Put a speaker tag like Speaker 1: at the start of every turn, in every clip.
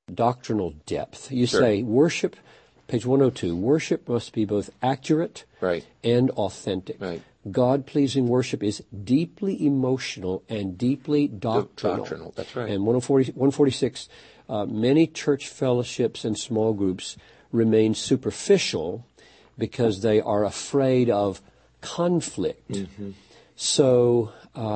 Speaker 1: doctrinal depth. You
Speaker 2: Sure.
Speaker 1: say worship, page 102, worship must be both accurate
Speaker 2: Right.
Speaker 1: and authentic.
Speaker 2: Right.
Speaker 1: God-pleasing worship is deeply emotional and deeply doctrinal.
Speaker 2: That's right.
Speaker 1: And 146, many church fellowships and small groups remain superficial because they are afraid of conflict.
Speaker 2: Mm-hmm.
Speaker 1: So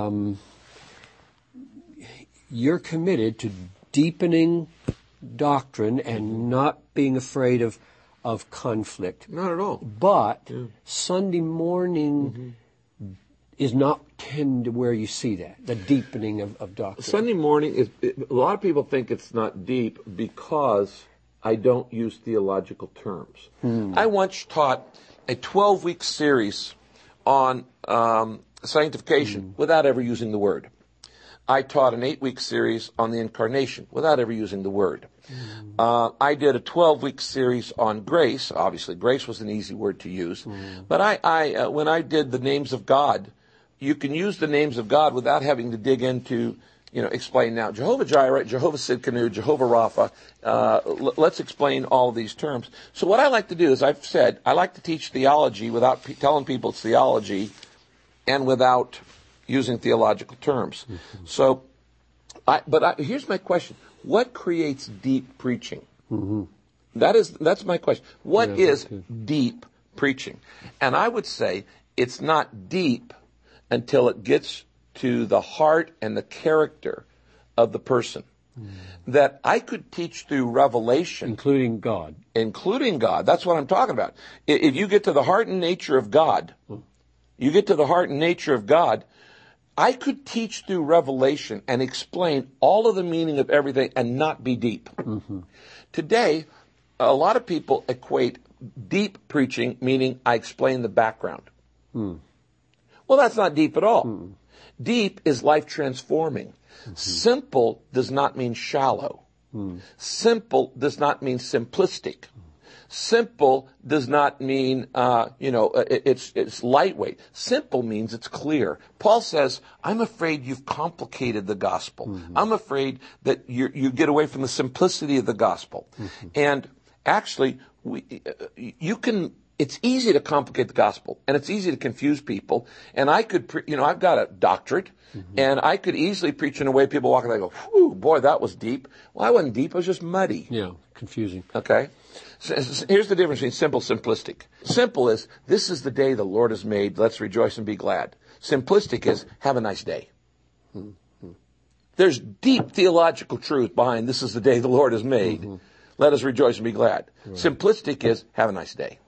Speaker 1: you're committed to deepening doctrine and not being afraid of conflict.
Speaker 2: Not at all.
Speaker 1: But Sunday morning is not tend to where you see that, the deepening of doctrine.
Speaker 2: Sunday morning a lot of people think it's not deep because I don't use theological terms. I once taught a 12-week series on sanctification without ever using the word. I taught an 8-week series on the incarnation without ever using the word. I did a 12-week series on grace. Obviously, grace was an easy word to use. But I when I did the names of God, you can use the names of God without having to dig into, explain now. Jehovah Jireh, Jehovah Sidkenu, Jehovah Rapha. Let's explain all of these terms. So what I like to do is, I've said, I like to teach theology without telling people it's theology and without using theological terms. So, here's my question. What creates deep preaching? That's my question. What is deep preaching? And I would say it's not deep until it gets to the heart and the character of the person. That I could teach through revelation.
Speaker 1: Including God.
Speaker 2: That's what I'm talking about. If you get to the heart and nature of God, I could teach through revelation and explain all of the meaning of everything and not be deep. Today, a lot of people equate deep preaching, meaning I explain the background. Well, that's not deep at all. Deep is life transforming. Simple does not mean shallow. Simple does not mean simplistic. Simple does not mean, it's lightweight. Simple means it's clear. Paul says, I'm afraid you've complicated the gospel. I'm afraid that you get away from the simplicity of the gospel. And actually, it's easy to complicate the gospel, and it's easy to confuse people. And I could, I've got a doctorate, and I could easily preach in a way people walk and they go, whew, boy, that was deep. Well, I wasn't deep, I was just muddy.
Speaker 1: Yeah, confusing.
Speaker 2: Okay? So here's the difference between simple and simplistic. Simple is, this is the day the Lord has made, let's rejoice and be glad. Simplistic is, have a nice day. There's deep theological truth behind, this is the day the Lord has made, let us rejoice and be glad. Simplistic is, have a nice day.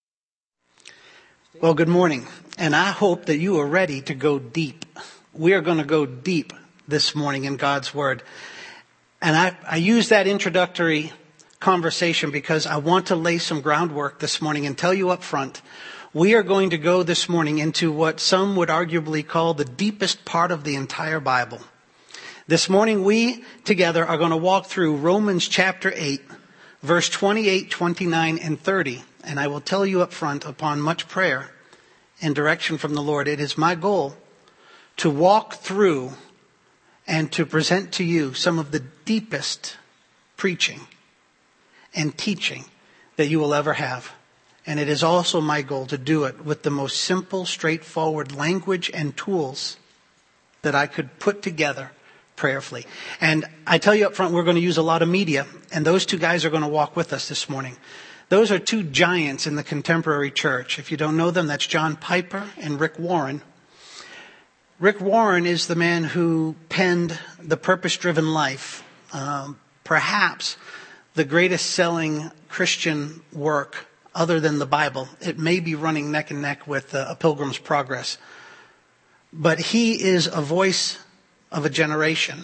Speaker 3: Well, good morning, and I hope that you are ready to go deep. We are going to go deep this morning in God's Word. And I use that introductory conversation because I want to lay some groundwork this morning and tell you up front, we are going to go this morning into what some would arguably call the deepest part of the entire Bible. This morning we together are going to walk through Romans chapter 8, verse 28, 29, and 30. And I will tell you up front, upon much prayer and direction from the Lord, it is my goal to walk through and to present to you some of the deepest preaching and teaching that you will ever have. And it is also my goal to do it with the most simple, straightforward language and tools that I could put together prayerfully. And I tell you up front, we're going to use a lot of media, and those two guys are going to walk with us this morning. Those are two giants in the contemporary church. If you don't know them, that's John Piper and Rick Warren. Rick Warren is the man who penned The Purpose-Driven Life, perhaps the greatest selling Christian work other than the Bible. It may be running neck and neck with A Pilgrim's Progress. But he is a voice of a generation.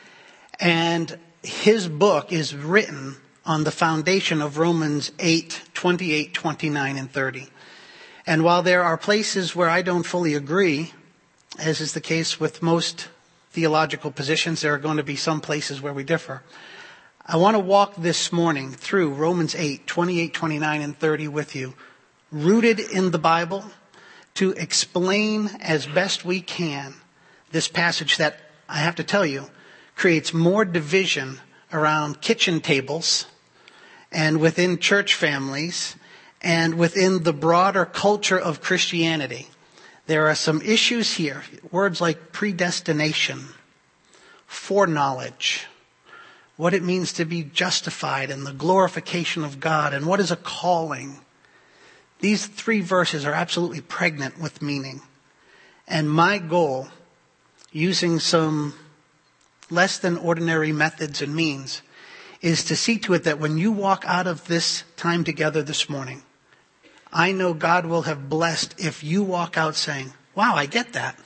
Speaker 3: And his book is written on the foundation of Romans 8, 28, 29, and 30. And while there are places where I don't fully agree, as is the case with most theological positions, there are going to be some places where we differ. I want to walk this morning through Romans 8, 28, 29, and 30 with you, rooted in the Bible, to explain as best we can this passage that, I have to tell you, creates more division around kitchen tables and within church families and within the broader culture of Christianity. There are some issues here. Words like predestination, foreknowledge, what it means to be justified and the glorification of God, and what is a calling. These 3 verses are absolutely pregnant with meaning. And my goal, using some less than ordinary methods and means, is to see to it that when you walk out of this time together this morning, I know God will have blessed if you walk out saying, wow, I get that.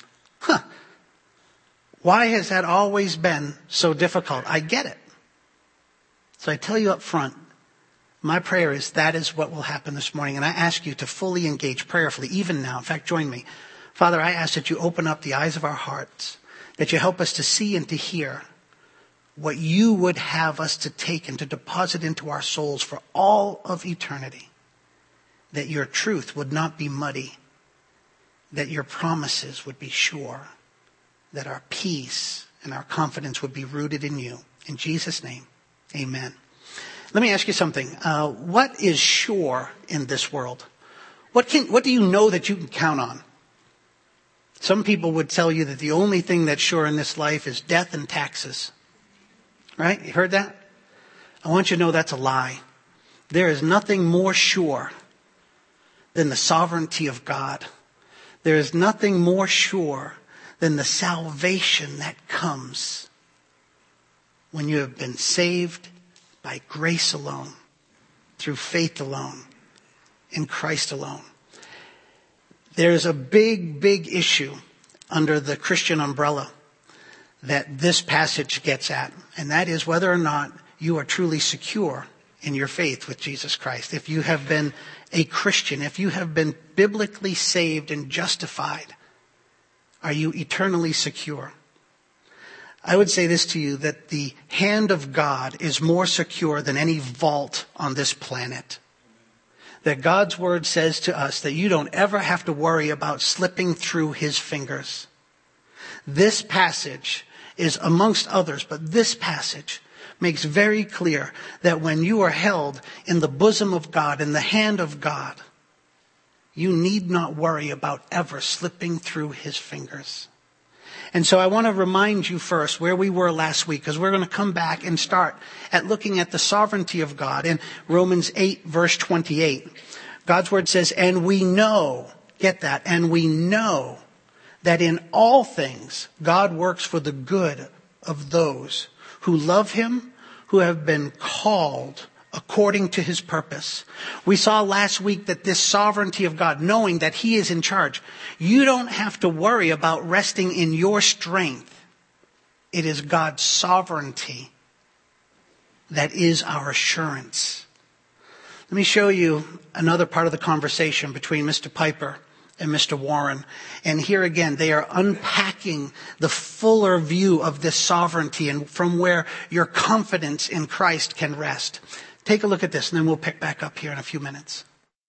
Speaker 3: Why has that always been so difficult? I get it. So I tell you up front, my prayer is that is what will happen this morning. And I ask you to fully engage prayerfully, even now. In fact, join me. Father, I ask that you open up the eyes of our hearts, that you help us to see and to hear what you would have us to take and to deposit into our souls for all of eternity. That your truth would not be muddy, that your promises would be sure, that our peace and our confidence would be rooted in you. In Jesus' name, amen. Let me ask you something. What is sure in this world? What do you know that you can count on? Some people would tell you that the only thing that's sure in this life is death and taxes. Right? You heard that? I want you to know that's a lie. There is nothing more sure than the sovereignty of God. There is nothing more sure than the salvation that comes when you have been saved by grace alone, through faith alone, in Christ alone. There's a big, big issue under the Christian umbrella that this passage gets at, and that is whether or not you are truly secure in your faith with Jesus Christ. If you have been a Christian, if you have been biblically saved and justified, are you eternally secure? I would say this to you, that the hand of God is more secure than any vault on this planet. That God's word says to us that you don't ever have to worry about slipping through his fingers. This passage is amongst others, but this passage makes very clear that when you are held in the bosom of God, in the hand of God, you need not worry about ever slipping through his fingers. And so I want to remind you first where we were last week, because we're going to come back and start at looking at the sovereignty of God. In Romans 8, verse 28, God's word says, and we know, get that, and we know that in all things God works for the good of those who love him, who have been called according to his purpose. We saw last week that this sovereignty of God, knowing that he is in charge, you don't have to worry about resting in your strength. It is God's sovereignty that is our assurance. Let me show you another part of the conversation between Mr. Piper and Mr. Warren. And here again, they are unpacking the fuller view of this sovereignty and from where your confidence in Christ can rest. Take a look at this, and then we'll pick back up here in a few minutes.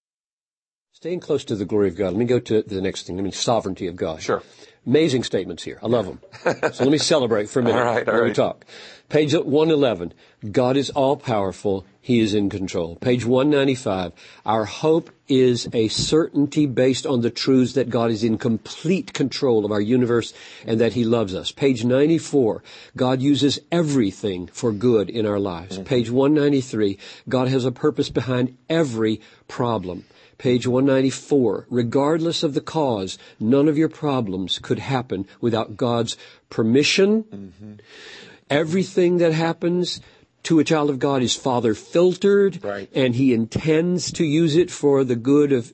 Speaker 1: Staying close to the glory of God, let me go to the next thing. Sovereignty of God.
Speaker 2: Sure.
Speaker 1: Amazing statements here. I love them. So let me celebrate for a minute
Speaker 2: All right.
Speaker 1: we talk. Page 111, God is all-powerful. He is in control. Page 195, our hope is a certainty based on the truths that God is in complete control of our universe and that he loves us. Page 94, God uses everything for good in our lives. Page 193, God has a purpose behind every problem. Page 194, regardless of the cause, none of your problems could happen without God's permission. Everything that happens to a child of God is Father filtered,
Speaker 2: right,
Speaker 1: and he intends to use it for the good of,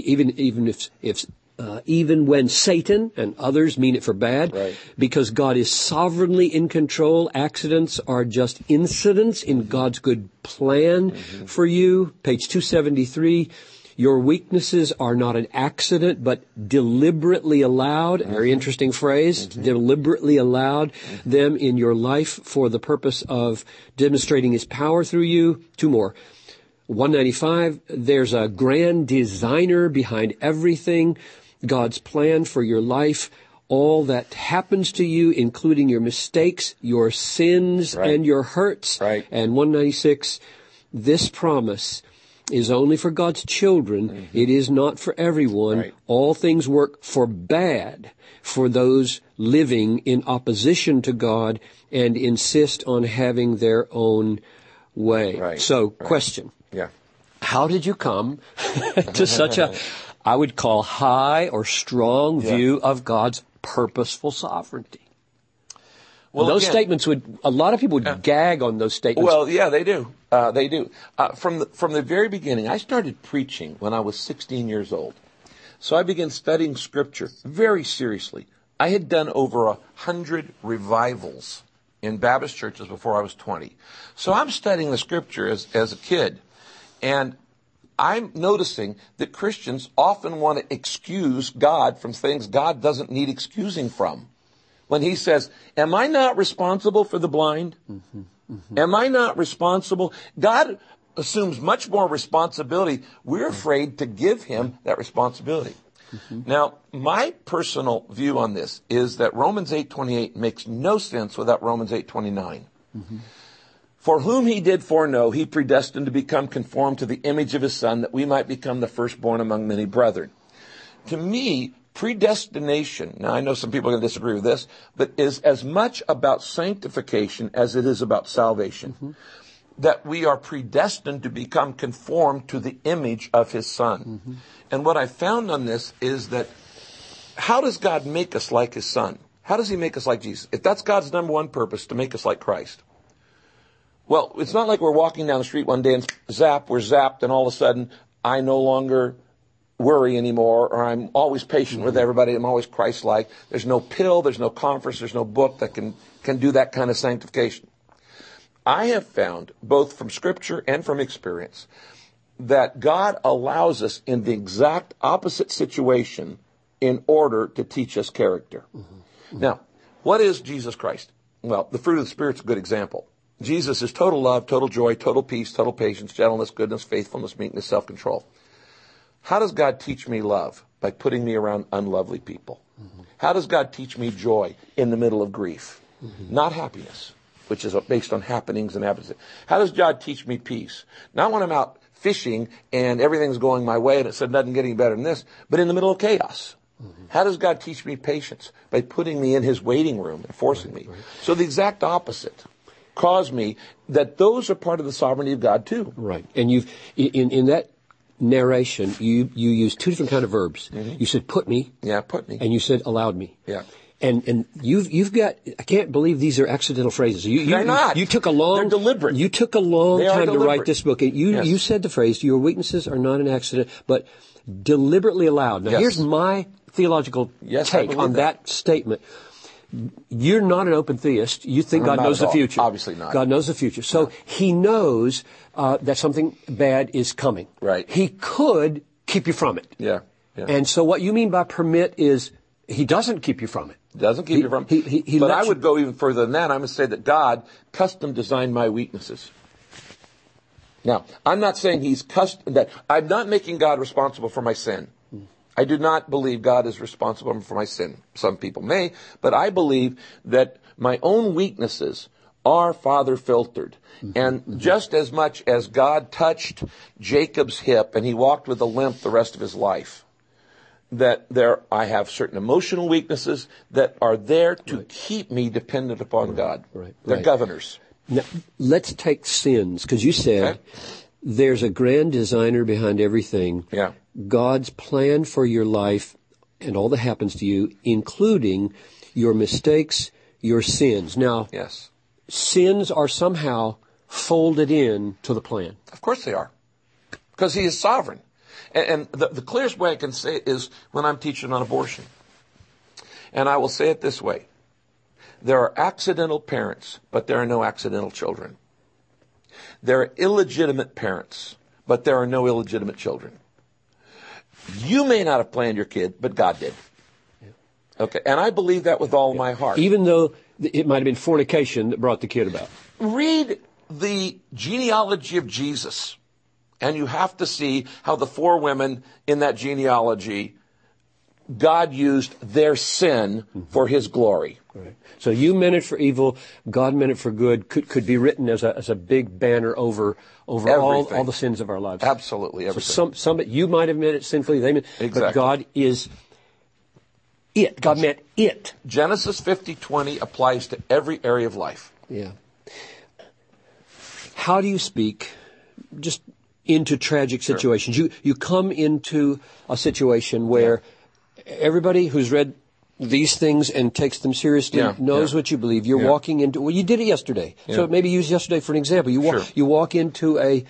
Speaker 1: even when Satan and others mean it for bad,
Speaker 2: right,
Speaker 1: because God is sovereignly in control. Accidents are just incidents in God's good plan for you. Page 273, your weaknesses are not an accident, but deliberately allowed. Very interesting phrase. Deliberately allowed them in your life for the purpose of demonstrating his power through you. Two more. 195, there's a grand designer behind everything. God's plan for your life all that happens to you, including your mistakes, your sins,
Speaker 2: Right.
Speaker 1: and your hurts.
Speaker 2: Right.
Speaker 1: And 196, this promise is only for God's children. It is not for everyone.
Speaker 2: Right.
Speaker 1: All things work for bad for those living in opposition to God and insist on having their own way.
Speaker 2: Right.
Speaker 1: So,
Speaker 2: Right.
Speaker 1: question.
Speaker 2: Yeah.
Speaker 1: How did you come to such a, I would call, high or strong view of God's purposeful sovereignty?
Speaker 2: Well,
Speaker 1: those
Speaker 2: again,
Speaker 1: statements a lot of people would gag on those statements.
Speaker 2: Well, yeah, they do. They do. From the very beginning, I started preaching when I was 16 years old. So I began studying Scripture very seriously. I had done over 100 revivals in Baptist churches before I was 20. So I'm studying the Scripture as a kid. And I'm noticing that Christians often want to excuse God from things God doesn't need excusing from. When he says, am I not responsible for the blind? Mm-hmm, mm-hmm. Am I not responsible? God assumes much more responsibility. We're afraid to give him that responsibility. Mm-hmm. Now, my personal view on this is that Romans 8:28 makes no sense without Romans 8:29. Mm-hmm. For whom he did foreknow, he predestined to become conformed to the image of his Son, that we might become the firstborn among many brethren. To me, predestination, now I know some people are going to disagree with this, but is as much about sanctification as it is about salvation. Mm-hmm. That we are predestined to become conformed to the image of his Son. Mm-hmm. And what I found on this is that how does God make us like his Son? How does he make us like Jesus? If that's God's number one purpose, to make us like Christ. Well, it's not like we're walking down the street one day and we're zapped, and all of a sudden I no longer worry anymore, or I'm always patient with everybody, I'm always Christ-like. There's no pill, there's no conference, there's no book that can do that kind of sanctification. I have found, both from Scripture and from experience, that God allows us in the exact opposite situation in order to teach us character. Mm-hmm. Now, what is Jesus Christ? Well, the fruit of the Spirit's a good example. Jesus is total love, total joy, total peace, total patience, gentleness, goodness, faithfulness, meekness, self-control. How does God teach me love? By putting me around unlovely people. Mm-hmm. How does God teach me joy? In the middle of grief. Mm-hmm. Not happiness, which is based on happenings and habits. How does God teach me peace? Not when I'm out fishing and everything's going my way and it said nothing getting better than this, but in the middle of chaos. Mm-hmm. How does God teach me patience? By putting me in his waiting room and forcing me. Right. So the exact opposite caused me that those are part of the sovereignty of God too.
Speaker 1: Right. And you've, in that narration, you used two different kind of verbs. Mm-hmm. You said put me.
Speaker 2: Yeah, put me.
Speaker 1: And you said allowed me.
Speaker 2: Yeah.
Speaker 1: And you've got, I can't believe these are accidental phrases.
Speaker 2: They're not.
Speaker 1: You took a long,
Speaker 2: they're deliberate.
Speaker 1: You took a long time
Speaker 2: to
Speaker 1: write this book. You said the phrase, your weaknesses are not an accident, but deliberately allowed. Now here's my theological take on that statement. You're not an open theist. You think God knows the future.
Speaker 2: Obviously not.
Speaker 1: God knows the future. So he knows that something bad is coming.
Speaker 2: Right.
Speaker 1: He could keep you from it.
Speaker 2: Yeah.
Speaker 1: And so what you mean by permit is he doesn't keep you from it.
Speaker 2: Doesn't keep you from it. But I would go even further than that. I would say that God custom designed my weaknesses. Now, I'm not saying I'm not making God responsible for my sin. I do not believe God is responsible for my sin. Some people may, but I believe that my own weaknesses are Father filtered. Mm-hmm. And just as much as God touched Jacob's hip and he walked with a limp the rest of his life, that I have certain emotional weaknesses that are there to keep me dependent upon God. They're governors.
Speaker 1: Now, let's take sins, because you said there's a grand designer behind everything.
Speaker 2: Yeah.
Speaker 1: God's plan for your life and all that happens to you, including your mistakes, your sins. Now, sins are somehow folded in to the plan.
Speaker 2: Of course they are, because he is sovereign. And the clearest way I can say it is when I'm teaching on abortion. And I will say it this way. There are accidental parents, but there are no accidental children. There are illegitimate parents, but there are no illegitimate children. You may not have planned your kid, but God did. Okay, and I believe that with all my heart.
Speaker 1: Even though it might have been fornication that brought the kid about.
Speaker 2: Read the genealogy of Jesus, and you have to see how the four women in that genealogy God used their sin for his glory.
Speaker 1: Right. So you meant it for evil, God meant it for good, could be written as a big banner over all the sins of our lives.
Speaker 2: Absolutely, everything.
Speaker 1: So some you might have meant it sinfully, they meant,
Speaker 2: exactly.
Speaker 1: But God is it. God meant it.
Speaker 2: Genesis 50:20 applies to every area of life.
Speaker 1: Yeah. How do you speak just into tragic situations? Sure. You come into a situation where everybody who's read these things and takes them seriously knows what you believe. You're walking into, well, you did it yesterday. So maybe use yesterday for an example. You walk into a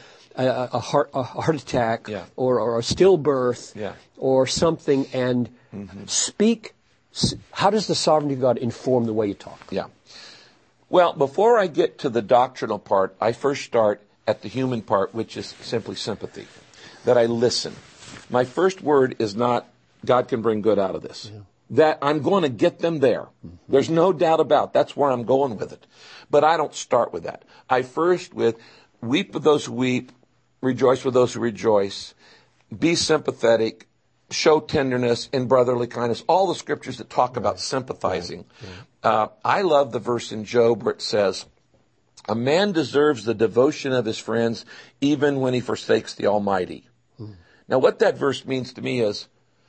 Speaker 1: heart attack or a stillbirth or something and speak. How does the sovereignty of God inform the way you talk?
Speaker 2: Yeah. Well, before I get to the doctrinal part, I first start at the human part, which is simply sympathy, that I listen. My first word is not, God can bring good out of this. Yeah. That I'm going to get them there. Mm-hmm. There's no doubt about it. That's where I'm going with it. But I don't start with that. I first with, weep with those who weep, rejoice with those who rejoice, be sympathetic, show tenderness and brotherly kindness, all the scriptures that talk about sympathizing. I love the verse in Job where it says, a man deserves the devotion of his friends even when he forsakes the Almighty. Now what that verse means to me is,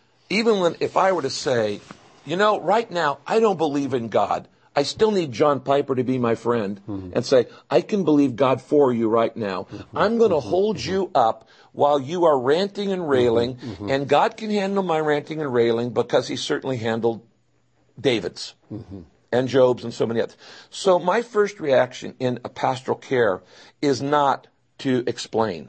Speaker 2: if I were to say, right now I don't believe in God, I still need John Piper to be my friend and say, I can believe God for you right now. I'm going to hold you up while you are ranting and railing, and God can handle my ranting and railing because he certainly handled David's and Job's and so many others. So my first reaction in a pastoral care is not to explain.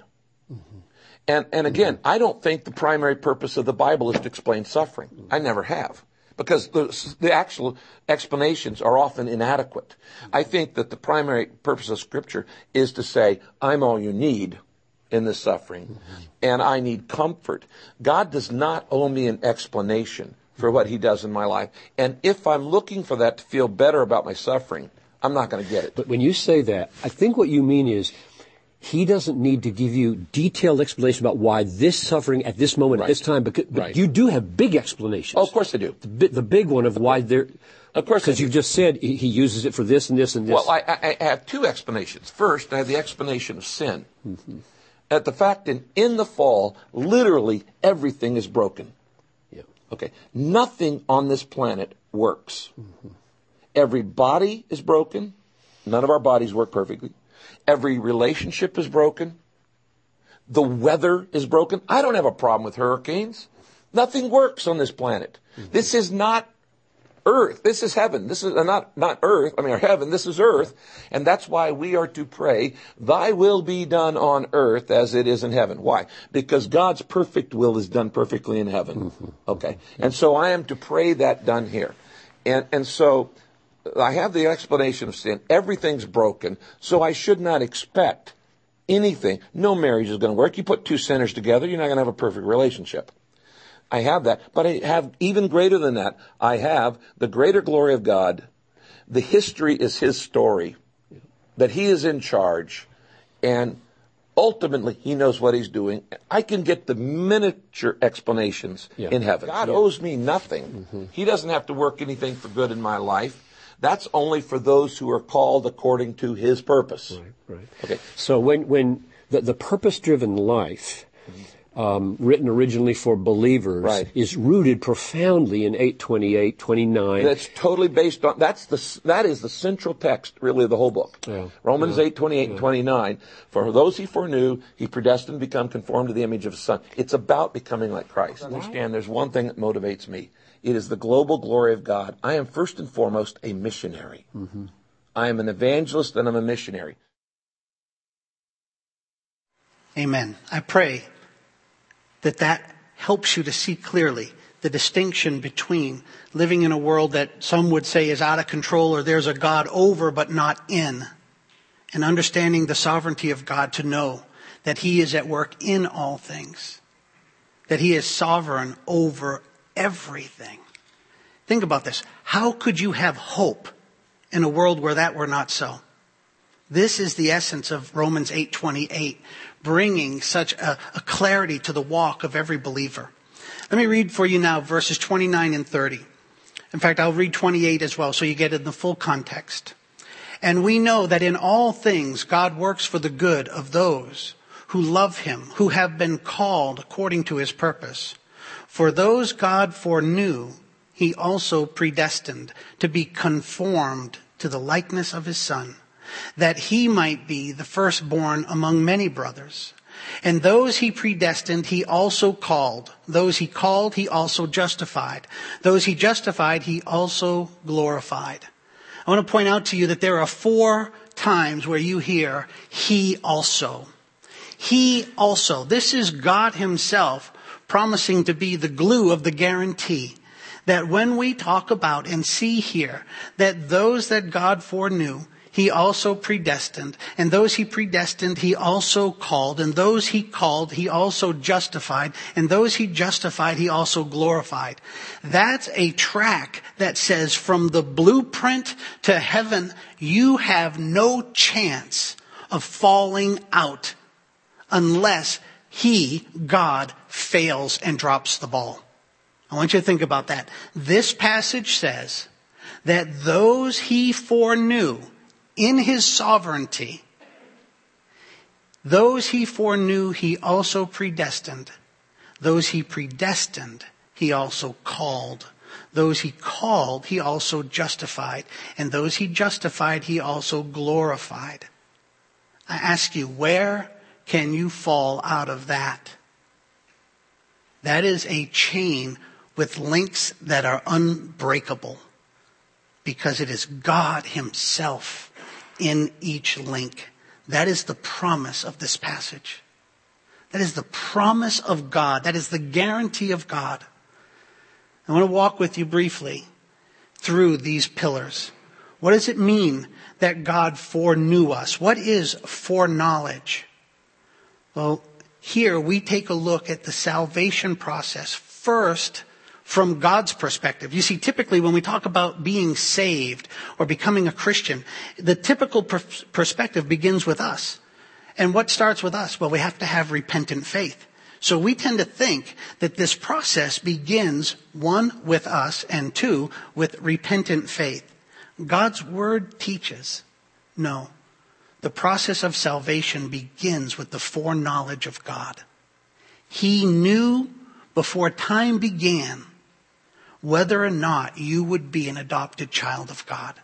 Speaker 2: And again, I don't think the primary purpose of the Bible is to explain suffering. I never have. Because the actual explanations are often inadequate. I think that the primary purpose of Scripture is to say, I'm all you need in this suffering, and I need comfort. God does not owe me an explanation for what he does in my life. And if I'm looking for that to feel better about my suffering, I'm not going to get it.
Speaker 1: But when you say that, I think what you mean is, he doesn't need to give you detailed explanation about why this suffering at this moment, at this time, but you do have big explanations.
Speaker 2: Oh, of course I do.
Speaker 1: The big one of why they're...
Speaker 2: Of course,
Speaker 1: because you've just said he uses it for this and this and this.
Speaker 2: Well, I have two explanations. First, I have the explanation of sin. At the fact that in the fall, literally everything is broken.
Speaker 1: Yeah.
Speaker 2: Okay. Nothing on this planet works. Every body is broken. None of our bodies work perfectly. Every relationship is broken. The weather is broken. I don't have a problem with hurricanes. Nothing works on this planet. This is not earth. This is heaven. This is not earth. Or heaven. This is earth. And that's why we are to pray, thy will be done on earth as it is in heaven. Why? Because God's perfect will is done perfectly in heaven. Okay. And so I am to pray that done here. And so I have the explanation of sin. Everything's broken, so I should not expect anything. No marriage is going to work. You put two sinners together, you're not going to have a perfect relationship. I have that. But I have even greater than that. I have the greater glory of God. The history is his story, that he is in charge, and ultimately he knows what he's doing. I can get the miniature explanations in heaven. God owes me nothing. He doesn't have to work anything for good in my life. That's only for those who are called according to his purpose.
Speaker 1: Right. Okay. So when the purpose-driven life, written originally for believers, is rooted profoundly in 8:28-29.
Speaker 2: That's totally based on, that is the central text, really, of the whole book. Romans 8:28 and 29. For those he foreknew, he predestined to become conformed to the image of his Son. It's about becoming like Christ. Understand, there's one thing that motivates me. It is the global glory of God. I am first and foremost a missionary. I am an evangelist and I'm a missionary.
Speaker 3: Amen. I pray that helps you to see clearly the distinction between living in a world that some would say is out of control or there's a God over but not in, and understanding the sovereignty of God to know that he is at work in all things, that he is sovereign over everything. Think about this. How could you have hope in a world where that were not so? This is the essence of Romans 8:28, bringing such a clarity to the walk of every believer. Let me read for you now verses 29 and 30. In fact, I'll read 28 as well so you get in the full context. And we know that in all things God works for the good of those who love him, who have been called according to his purpose. For those God foreknew, he also predestined to be conformed to the likeness of his Son, that he might be the firstborn among many brothers. And those he predestined, he also called. Those he called, he also justified. Those he justified, he also glorified. I want to point out to you that there are 4 times where you hear, he also. He also. This is God himself promising to be the glue of the guarantee. That when we talk about and see here that those that God foreknew, he also predestined. And those he predestined, he also called. And those he called, he also justified. And those he justified, he also glorified. That's a track that says from the blueprint to heaven, you have no chance of falling out unless he, God, fails and drops the ball. I want you to think about that. This passage says that those he foreknew in his sovereignty, those he foreknew, he also predestined. Those he predestined, he also called. Those he called, he also justified. And those he justified, he also glorified. I ask you, where can you fall out of that? That is a chain with links that are unbreakable, because it is God himself in each link. That is the promise of this passage. That is the promise of God. That is the guarantee of God. I want to walk with you briefly through these pillars. What does it mean that God foreknew us? What is foreknowledge? Well, here we take a look at the salvation process first from God's perspective. You see, typically when we talk about being saved or becoming a Christian, the typical perspective begins with us. And what starts with us? Well, we have to have repentant faith. So we tend to think that this process begins, 1, with us, and 2, with repentant faith. God's word teaches, no. The process of salvation begins with the foreknowledge of God. He knew before time began whether or not you would be an adopted child of God.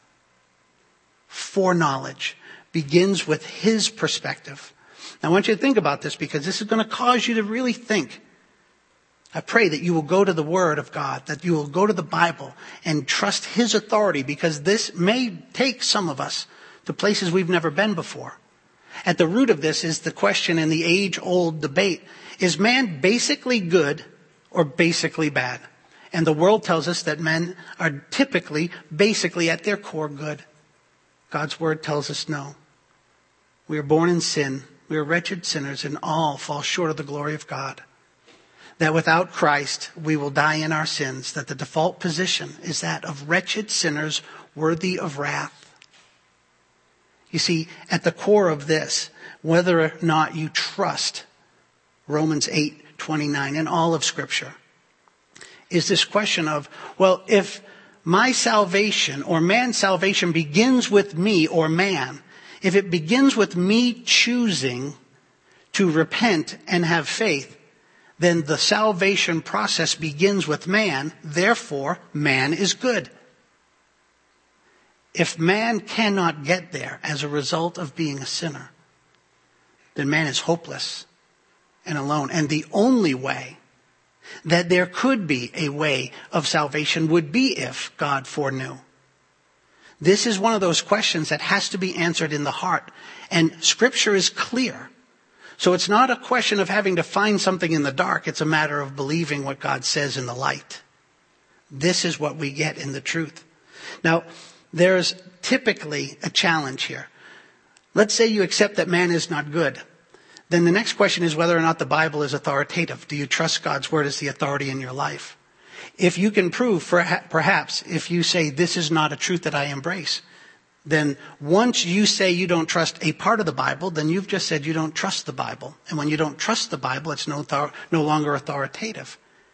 Speaker 3: Foreknowledge begins with his perspective. Now, I want you to think about this, because this is going to cause you to really think. I pray that you will go to the Word of God, that you will go to the Bible and trust his authority, because this may take some of us to places we've never been before. At the root of this is the question in the age-old debate: is man basically good or basically bad? And the world tells us that men are typically, basically at their core good. God's word tells us no. We are born in sin. We are wretched sinners, and all fall short of the glory of God. That without Christ, we will die in our sins. That the default position is that of wretched sinners worthy of wrath. You see, at the core of this, whether or not you trust Romans 8:29 and all of Scripture, is this question of, well, if my salvation or man's salvation begins with me or man, if it begins with me choosing to repent and have faith, then the salvation process begins with man, therefore man is good. If man cannot get there as a result of being a sinner, then man is hopeless and alone. And the only way that there could be a way of salvation would be if God foreknew. This is one of those questions that has to be answered in the heart. And Scripture is clear. So it's not a question of having to find something in the dark. It's a matter of believing what God says in the light. This is what we get in the truth. Now, there's typically a challenge here. Let's say you accept that man is not good. Then the next question is whether or not the Bible is authoritative. Do you trust God's word as the authority in your life? If you can prove, perhaps, if you say this is not a truth that I embrace, then once you say you don't trust a part of the Bible, then you've just said you don't trust the Bible. And when you don't trust the Bible, it's no longer authoritative.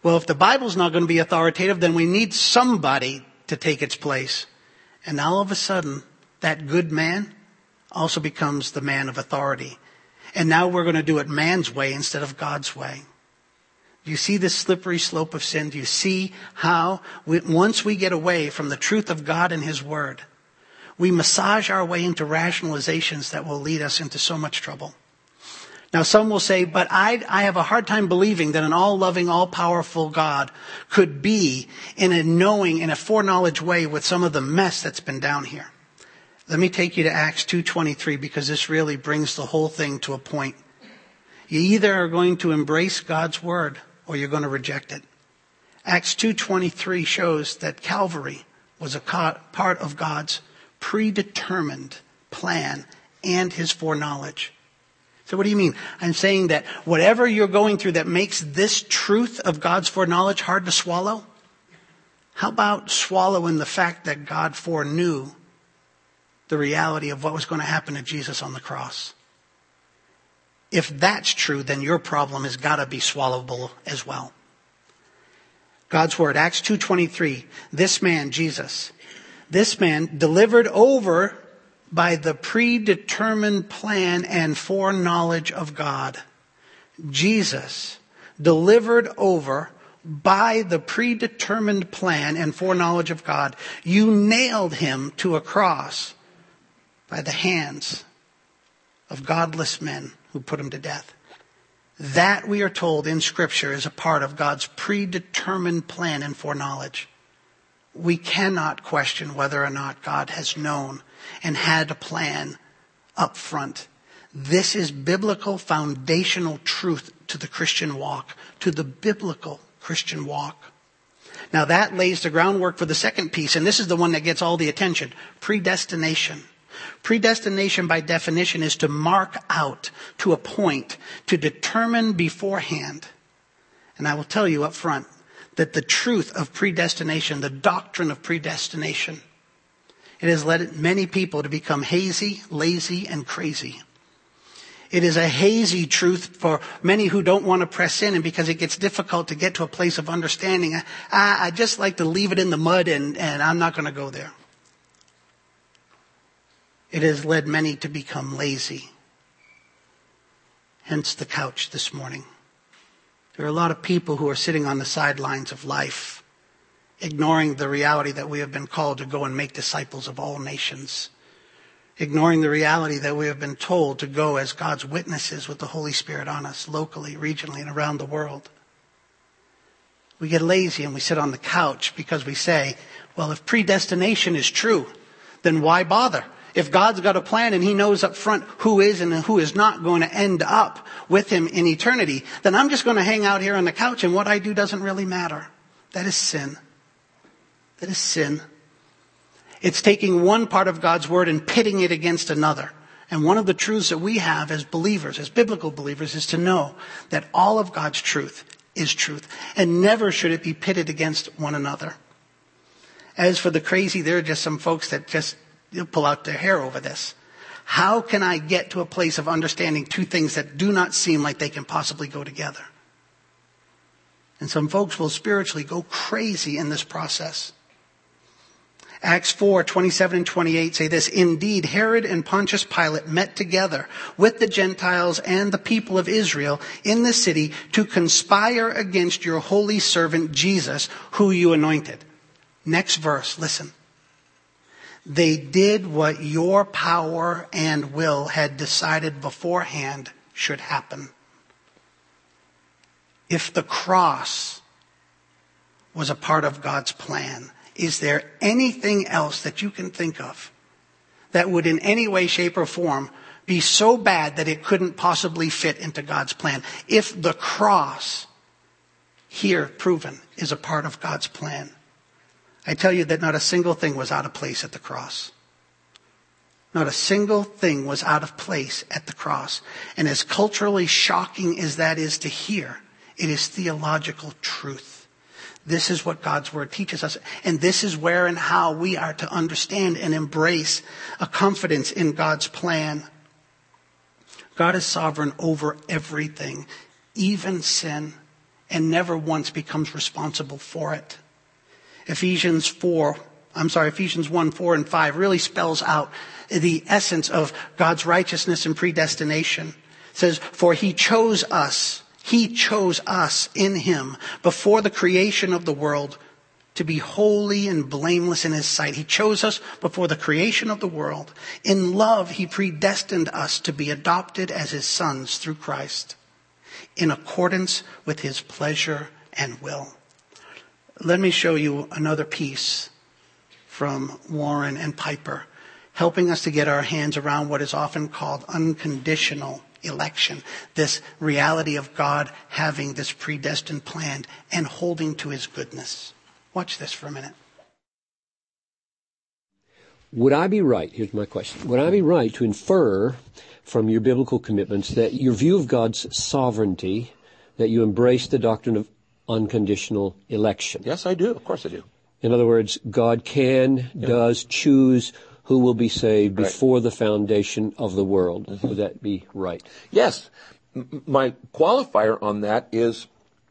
Speaker 3: Well, if the Bible's not going to be authoritative, then we need somebody to take its place. And all of a sudden, that good man also becomes the man of authority. And now we're going to do it man's way instead of God's way. Do you see this slippery slope of sin? Do you see how once we get away from the truth of God and His Word, we massage our way into rationalizations that will lead us into so much trouble? Now some will say, but I have a hard time believing that an all-loving, all-powerful God could be in a foreknowledge way with some of the mess that's been down here. Let me take you to Acts 2:23 because this really brings the whole thing to a point. You either are going to embrace God's Word or you're going to reject it. Acts 2:23 shows that Calvary was a part of God's predetermined plan and His foreknowledge. So what do you mean? I'm saying that whatever you're going through that makes this truth of God's foreknowledge hard to swallow, how about swallowing the fact that God foreknew the reality of what was going to happen to Jesus on the cross? If that's true, then your problem has got to be swallowable as well. God's Word, Acts 2:23, this man, Jesus, this man delivered over by the predetermined plan and foreknowledge of God. Jesus delivered over by the predetermined plan and foreknowledge of God. You nailed Him to a cross by the hands of godless men who put Him to death. That, we are told in Scripture, is a part of God's predetermined plan and foreknowledge. We cannot question whether or not God has known and had a plan up front. This is biblical foundational truth to the Christian walk, to the biblical Christian walk. Now that lays the groundwork for the second piece, and this is the one that gets all the attention: predestination. Predestination, by definition, is to mark out, to appoint, to determine beforehand. And I will tell you up front that the truth of predestination, the doctrine of predestination, it has led many people to become hazy, lazy, and crazy. It is a hazy truth for many who don't want to press in, and because it gets difficult to get to a place of understanding, I just like to leave it in the mud and I'm not going to go there. It has led many to become lazy. Hence the couch this morning. There are a lot of people who are sitting on the sidelines of life, ignoring the reality that we have been called to go and make disciples of all nations, ignoring the reality that we have been told to go as God's witnesses with the Holy Spirit on us, locally, regionally, and around the world. We get lazy and we sit on the couch because we say, well, if predestination is true, then why bother? If God's got a plan and He knows up front who is and who is not going to end up with Him in eternity, then I'm just going to hang out here on the couch and what I do doesn't really matter. That is sin. That is sin. It's taking one part of God's Word and pitting it against another. And one of the truths that we have as believers, as biblical believers, is to know that all of God's truth is truth. And never should it be pitted against one another. As for the crazy, there are just some folks that just pull out their hair over this. How can I get to a place of understanding two things that do not seem like they can possibly go together? And some folks will spiritually go crazy in this process. Acts 4:27 and 28 say this: Indeed, Herod and Pontius Pilate met together with the Gentiles and the people of Israel in the city to conspire against your holy servant Jesus, who you anointed. Next verse, listen. They did what your power and will had decided beforehand should happen. If the cross was a part of God's plan, is there anything else that you can think of that would in any way, shape, or form be so bad that it couldn't possibly fit into God's plan? If the cross, here proven, is a part of God's plan, I tell you that not a single thing was out of place at the cross. Not a single thing was out of place at the cross. And as culturally shocking as that is to hear, it is theological truth. This is what God's Word teaches us. And this is where and how we are to understand and embrace a confidence in God's plan. God is sovereign over everything, even sin, and never once becomes responsible for it. Ephesians 1, 4 and 5 really spells out the essence of God's righteousness and predestination. It says, for He chose us in Him before the creation of the world to be holy and blameless in His sight. He chose us before the creation of the world. In love, He predestined us to be adopted as His sons through Christ, in accordance with His pleasure and will. Let me show you another piece from Warren and Piper, helping us to get our hands around what is often called unconditional election. This reality of God having this predestined plan and holding to His goodness. Watch this for a minute.
Speaker 1: Would I be right? Here's my question. Would I be right to infer from your biblical commitments that your view of God's sovereignty, that you embrace the doctrine of unconditional election?
Speaker 2: Yes, I do. Of course I do.
Speaker 1: In other words, God does choose who will be saved before the foundation of the world. Mm-hmm. Would that be right?
Speaker 2: Yes. My qualifier on that is,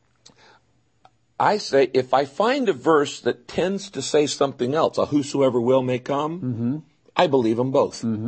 Speaker 2: I say, if I find a verse that tends to say something else, a whosoever will may come, mm-hmm. I believe them both. Mm-hmm.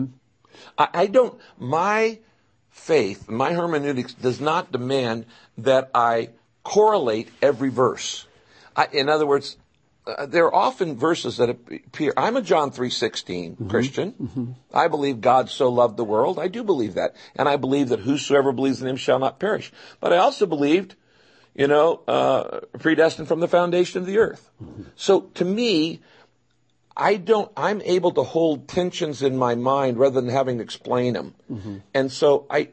Speaker 2: My faith, my hermeneutics does not demand that I correlate every verse. In other words, there are often verses that appear. I'm a John 3:16 mm-hmm. Christian. Mm-hmm. I believe God so loved the world. I do believe that. And I believe that whosoever believes in Him shall not perish. But I also believed, predestined from the foundation of the earth. Mm-hmm. So to me, I'm able to hold tensions in my mind rather than having to explain them. Mm-hmm. And so I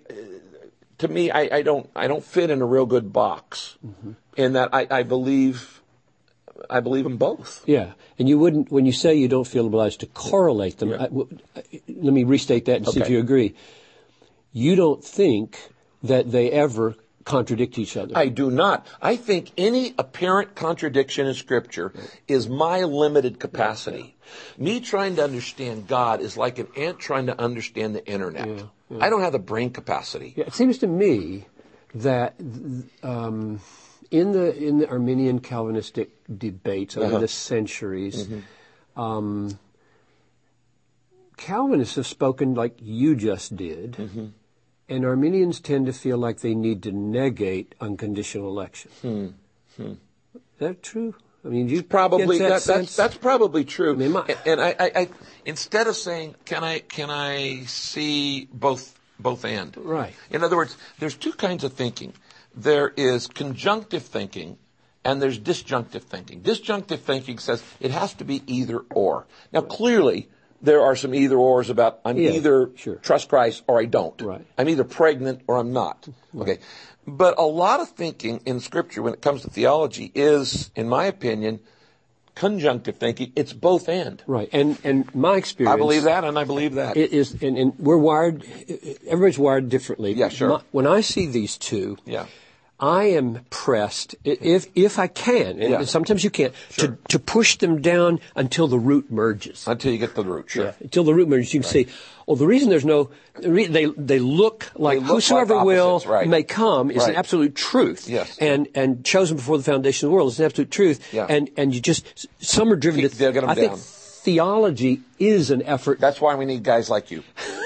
Speaker 2: don't fit in a real good box mm-hmm. in that I believe them both.
Speaker 1: Yeah. And you wouldn't, when you say you don't feel obliged to correlate them, let me restate that and see if you agree. You don't think that they ever contradict each other.
Speaker 2: I do not. I think any apparent contradiction in Scripture is my limited capacity. Me trying to understand God is like an ant trying to understand the internet. Yeah, yeah. I don't have the brain capacity.
Speaker 1: Yeah, it seems to me that in the Arminian Calvinistic debates over the centuries, mm-hmm. Calvinists have spoken like you just did. Mm-hmm. And Arminians tend to feel like they need to negate unconditional election. Is that true? I mean, you
Speaker 2: probably
Speaker 1: get
Speaker 2: that's probably true.
Speaker 1: I mean,
Speaker 2: and I instead of saying can I see both and
Speaker 1: right.
Speaker 2: In other words, there's two kinds of thinking. There is conjunctive thinking and there's disjunctive thinking. Disjunctive thinking says it has to be either or. Now, clearly, there are some either-ors about I'm either trust Christ or I don't.
Speaker 1: Right.
Speaker 2: I'm either pregnant or I'm not. Right. Okay. But a lot of thinking in Scripture when it comes to theology is, in my opinion, conjunctive thinking. It's both and.
Speaker 1: Right. And my experience...
Speaker 2: I believe that and I believe that.
Speaker 1: It is, and we're wired, everybody's wired differently.
Speaker 2: Yeah, sure.
Speaker 1: When I see these two... Yeah. I am pressed, if I can, and sometimes you can't, to push them down until the root merges.
Speaker 2: Until you get to the root, sure.
Speaker 1: Yeah, until the root merges. You can say, the reason there's they look like whosoever will may come is an absolute truth.
Speaker 2: Yes.
Speaker 1: And chosen before the foundation of the world is an absolute truth. Yeah. And you just, some are driven
Speaker 2: they'll get them
Speaker 1: I
Speaker 2: down.
Speaker 1: think theology is an effort.
Speaker 2: That's why we need guys like you.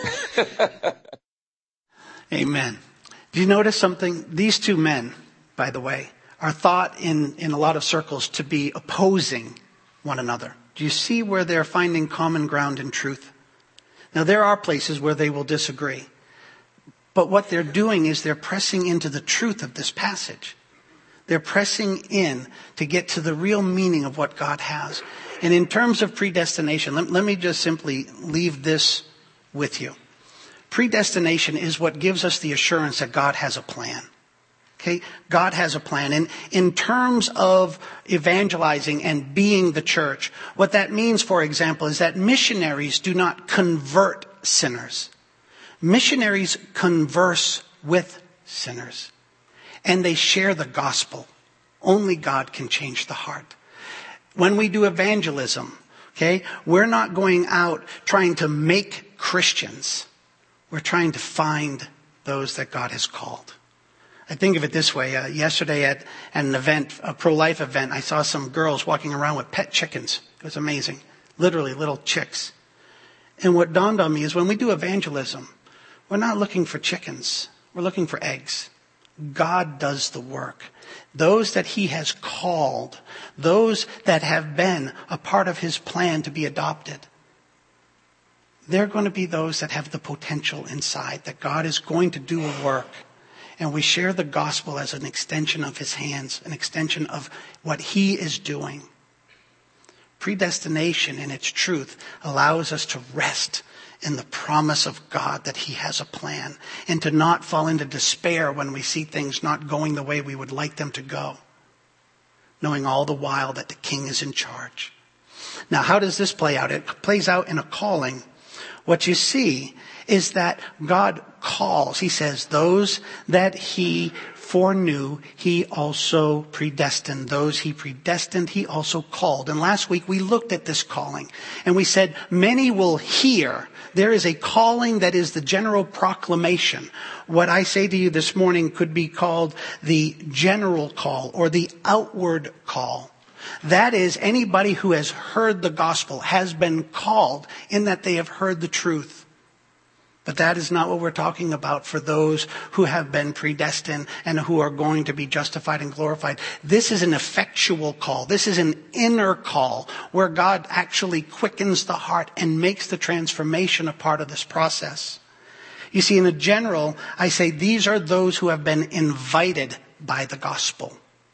Speaker 3: Amen. Do you notice something? These two men, by the way, are thought in a lot of circles to be opposing one another. Do you see where they're finding common ground in truth? Now, there are places where they will disagree. But what they're doing is they're pressing into the truth of this passage. They're pressing in to get to the real meaning of what God has. And in terms of predestination, let me just simply leave this with you. Predestination is what gives us the assurance that God has a plan. Okay? God has a plan. And in terms of evangelizing and being the church, what that means, for example, is that missionaries do not convert sinners. Missionaries converse with sinners. And they share the gospel. Only God can change the heart. When we do evangelism, okay, we're not going out trying to make Christians. We're trying to find those that God has called. I think of it this way. Yesterday at an event, a pro-life event, I saw some girls walking around with pet chickens. It was amazing. Literally little chicks. And what dawned on me is when we do evangelism, we're not looking for chickens. We're looking for eggs. God does the work. Those that he has called, those that have been a part of his plan to be adopted, they're going to be those that have the potential inside, that God is going to do a work. And we share the gospel as an extension of his hands, an extension of what he is doing. Predestination in its truth allows us to rest in the promise of God that he has a plan, and to not fall into despair when we see things not going the way we would like them to go, knowing all the while that the king is in charge. Now, how does this play out? It plays out in a calling. What you see is that God calls. He says, those that he foreknew, he also predestined. Those he predestined, he also called. And last week we looked at this calling and we said, many will hear. There is a calling that is the general proclamation. What I say to you this morning could be called the general call or the outward call. That is, anybody who has heard the gospel has been called in that they have heard the truth. But that is not what we're talking about for those who have been predestined and who are going to be justified and glorified. This is an effectual call. This is an inner call where God actually quickens the heart and makes the transformation a part of this process. You see, in a general, I say these are those who have been invited by the gospel.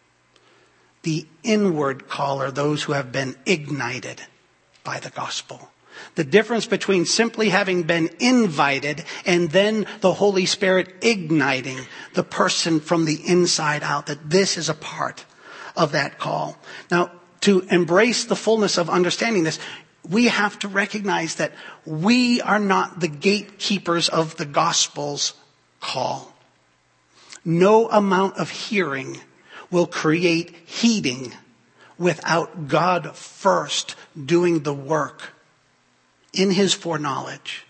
Speaker 3: The inward call are those who have been ignited by the gospel. The difference between simply having been invited and then the Holy Spirit igniting the person from the inside out, that this is a part of that call. Now, to embrace the fullness of understanding this, we have to recognize that we are not the gatekeepers of the gospel's call. No amount of hearing will create heeding without God first doing the work in his foreknowledge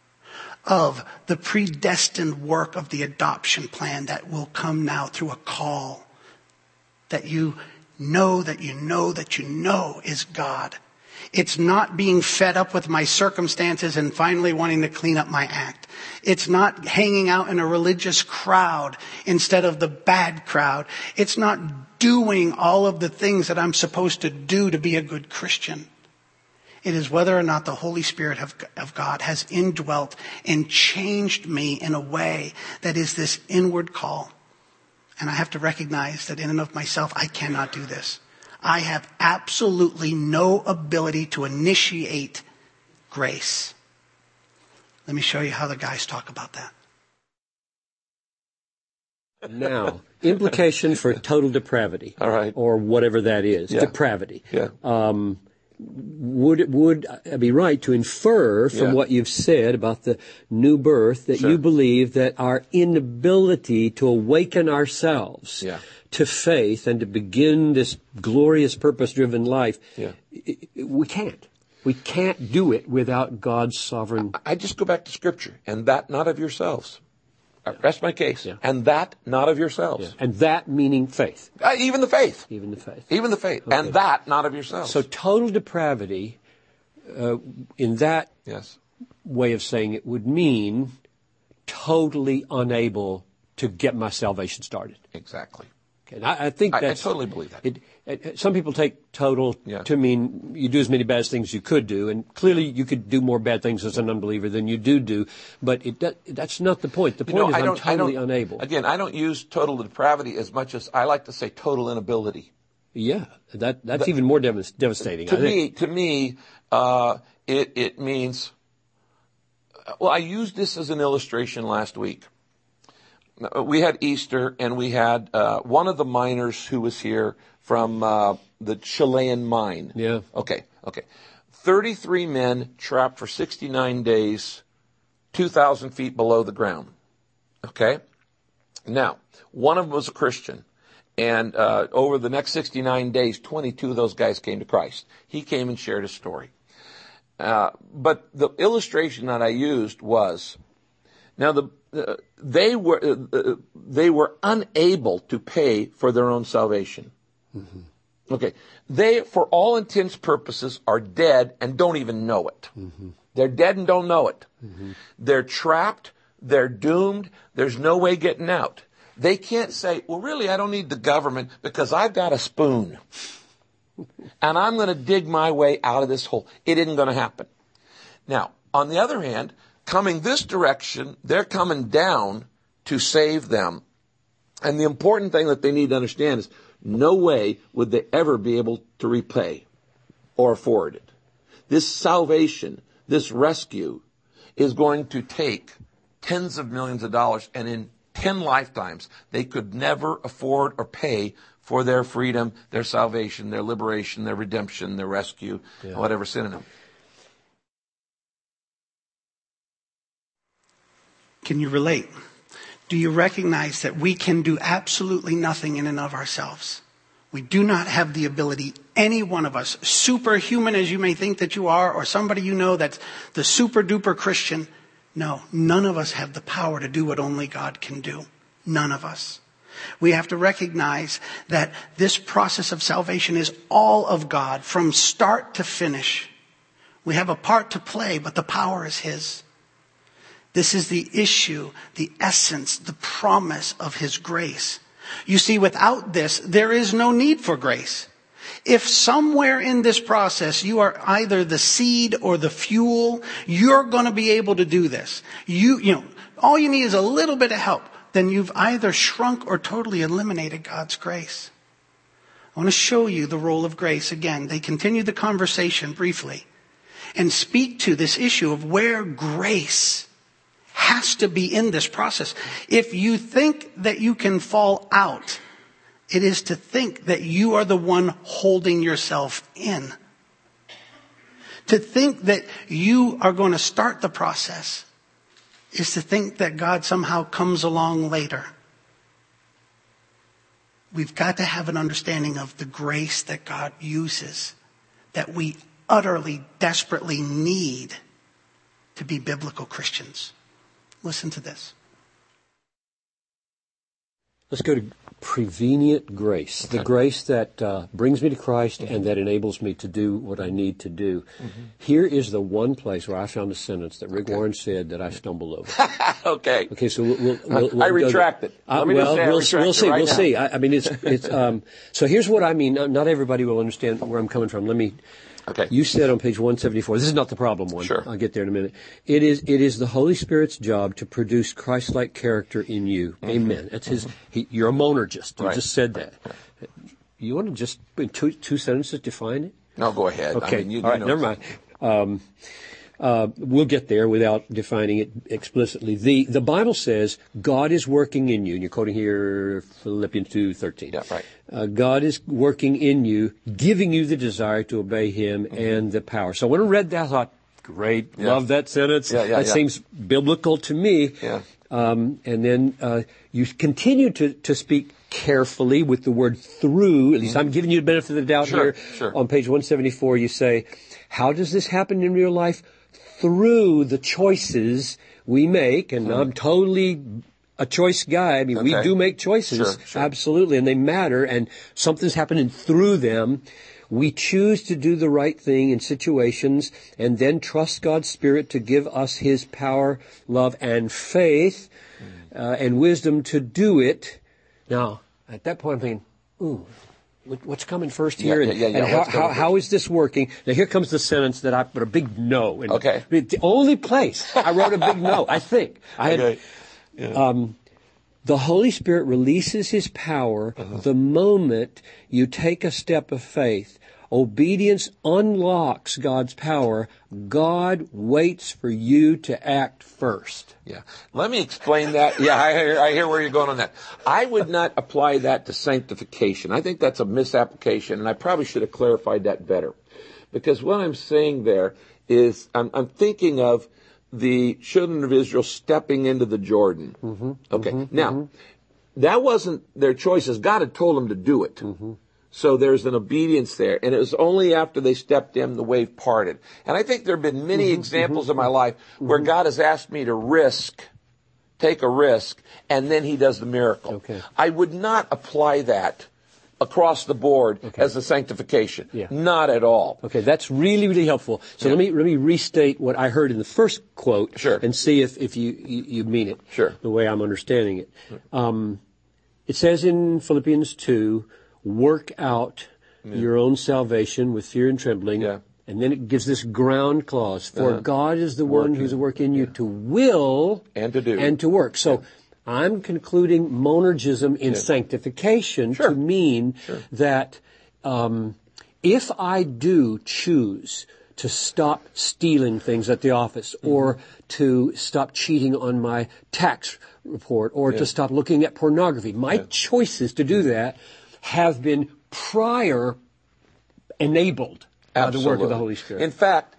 Speaker 3: of the predestined work of the adoption plan that will come now through a call that you know is God. It's not being fed up with my circumstances and finally wanting to clean up my act. It's not hanging out in a religious crowd instead of the bad crowd. It's not doing all of the things that I'm supposed to do to be a good Christian. It is whether or not the Holy Spirit of God has indwelt and changed me in a way that is this inward call. And I have to recognize that in and of myself, I cannot do this. I have absolutely no ability to initiate grace. Let me show you how the guys talk about that.
Speaker 1: Now, implication for total depravity.
Speaker 2: All right.
Speaker 1: Or whatever that is.
Speaker 2: Yeah.
Speaker 1: Depravity.
Speaker 2: Yeah.
Speaker 1: Would I be right to infer from what you've said about the new birth that you believe that our inability to awaken ourselves to faith and to begin this glorious purpose-driven life, we can't. We can't do it without God's sovereign...
Speaker 2: I just go back to Scripture, and that not of yourselves. Rest my case. Yeah. And that not of yourselves.
Speaker 1: Yeah. And that meaning faith.
Speaker 2: Even the faith.
Speaker 1: Even the faith.
Speaker 2: Even the faith.
Speaker 1: Okay.
Speaker 2: And that not of yourselves.
Speaker 1: So total depravity, in that way of saying it, would mean totally unable to get my salvation started.
Speaker 2: Exactly.
Speaker 1: Okay. And I think that's...
Speaker 2: I totally believe that.
Speaker 1: Some people take total to mean you do as many bad things as you could do, and clearly you could do more bad things as an unbeliever than you do, but that's not the point. The point is I'm totally unable.
Speaker 2: Again, I don't use total depravity as much as I like to say total inability.
Speaker 1: Yeah, that's even more devastating.
Speaker 2: To me, it means... Well, I used this as an illustration last week. We had Easter, and we had one of the miners who was here from the Chilean mine.
Speaker 1: Yeah.
Speaker 2: Okay. 33 men trapped for 69 days, 2,000 feet below the ground. Okay? Now, one of them was a Christian. And over the next 69 days, 22 of those guys came to Christ. He came and shared his story. But the illustration that I used was... Now, they were unable to pay for their own salvation. Mm-hmm. Okay. They, for all intents purposes, are dead and don't even know it. Mm-hmm. They're dead and don't know it. Mm-hmm. They're trapped. They're doomed. There's no way getting out. They can't say, well, really, I don't need the government because I've got a spoon. And I'm going to dig my way out of this hole. It isn't going to happen. Now, on the other hand, coming this direction, they're coming down to save them. And the important thing that they need to understand is no way would they ever be able to repay or afford it. This salvation, this rescue, is going to take tens of millions of dollars, and in 10 lifetimes, they could never afford or pay for their freedom, their salvation, their liberation, their redemption, their rescue, whatever synonym.
Speaker 3: Can you relate? Do you recognize that we can do absolutely nothing in and of ourselves? We do not have the ability, any one of us, superhuman as you may think that you are, or somebody you know that's the super duper Christian. No, none of us have the power to do what only God can do. None of us. We have to recognize that this process of salvation is all of God from start to finish. We have a part to play, but the power is His. This is the issue, the essence, the promise of His grace. You see, without this, there is no need for grace. If somewhere in this process you are either the seed or the fuel, you're going to be able to do this. You know, all you need is a little bit of help. Then you've either shrunk or totally eliminated God's grace. I want to show you the role of grace again. They continue the conversation briefly and speak to this issue of where grace has to be in this process. If you think that you can fall out, it is to think that you are the one holding yourself in. To think that you are going to start the process is to think that God somehow comes along later. We've got to have an understanding of the grace that God uses, that we utterly, desperately need to be biblical Christians. Listen to this.
Speaker 1: Let's go to prevenient grace, the grace that brings me to Christ and that enables me to do what I need to do. Mm-hmm. Here is the one place where I found a sentence that Rick Warren said that I stumbled over.
Speaker 2: Okay.
Speaker 1: Okay, so we'll
Speaker 2: I retract it.
Speaker 1: We'll see. I mean, it's so here's what I mean. Not everybody will understand where I'm coming from.
Speaker 2: Okay.
Speaker 1: You said on page 174, this is not the problem one.
Speaker 2: Sure.
Speaker 1: I'll get there in a minute. It is the Holy Spirit's job to produce Christ-like character in you. Mm-hmm. Amen. That's His. You're a monergist. You just said that. You want to just in two sentences define it?
Speaker 2: No, go ahead.
Speaker 1: Okay.
Speaker 2: I mean,
Speaker 1: all right. Never mind. We'll get there without defining it explicitly. The Bible says God is working in you, and you're quoting here Philippians 2:13.
Speaker 2: Yeah, right.
Speaker 1: God is working in you, giving you the desire to obey Him and the power. So when I read that, I thought, great, love that sentence. That seems biblical to me.
Speaker 2: Yeah.
Speaker 1: And then you continue to speak carefully with the word through. At least I'm giving you the benefit of the doubt here.
Speaker 2: Sure.
Speaker 1: On page 174, you say, how does this happen in real life? Through the choices we make, and I'm totally a choice guy. I mean, we do make choices,
Speaker 2: sure.
Speaker 1: Absolutely, and they matter, and something's happening through them. We choose to do the right thing in situations and then trust God's Spirit to give us His power, love, and faith, and wisdom to do it. Now, at that point, I'm thinking, what's coming first here? And how is this working? Now, here comes the sentence that I put a big no. And the only place I wrote a big no, I think. The Holy Spirit releases His power the moment you take a step of faith. Obedience unlocks God's power. God waits for you to act first.
Speaker 2: Yeah. Let me explain that. Yeah, I hear where you're going on that. I would not apply that to sanctification. I think that's a misapplication, and I probably should have clarified that better. Because what I'm saying there is I'm thinking of the children of Israel stepping into the Jordan. Mm-hmm. Okay. Mm-hmm. Now, that wasn't their choices. God had told them to do it. Mm-hmm. So there's an obedience there. And it was only after they stepped in, the wave parted. And I think there have been many examples in my life where God has asked me to risk take a risk, and then he does the miracle.
Speaker 1: Okay.
Speaker 2: I would not apply that across the board as a sanctification.
Speaker 1: Yeah.
Speaker 2: Not at all.
Speaker 1: Okay, that's really, really helpful. So let me restate what I heard in the first quote and see if you mean it the way I'm understanding it. It says in Philippians 2, work out your own salvation with fear and trembling.
Speaker 2: Yeah.
Speaker 1: And then it gives this ground clause. For God is the one who's at work in you to will
Speaker 2: and to do
Speaker 1: and to work. So I'm concluding monergism in sanctification to mean that if I do choose to stop stealing things at the office or to stop cheating on my tax report or to stop looking at pornography, my choices to do that have been prior enabled by the work of the Holy Spirit.
Speaker 2: In fact,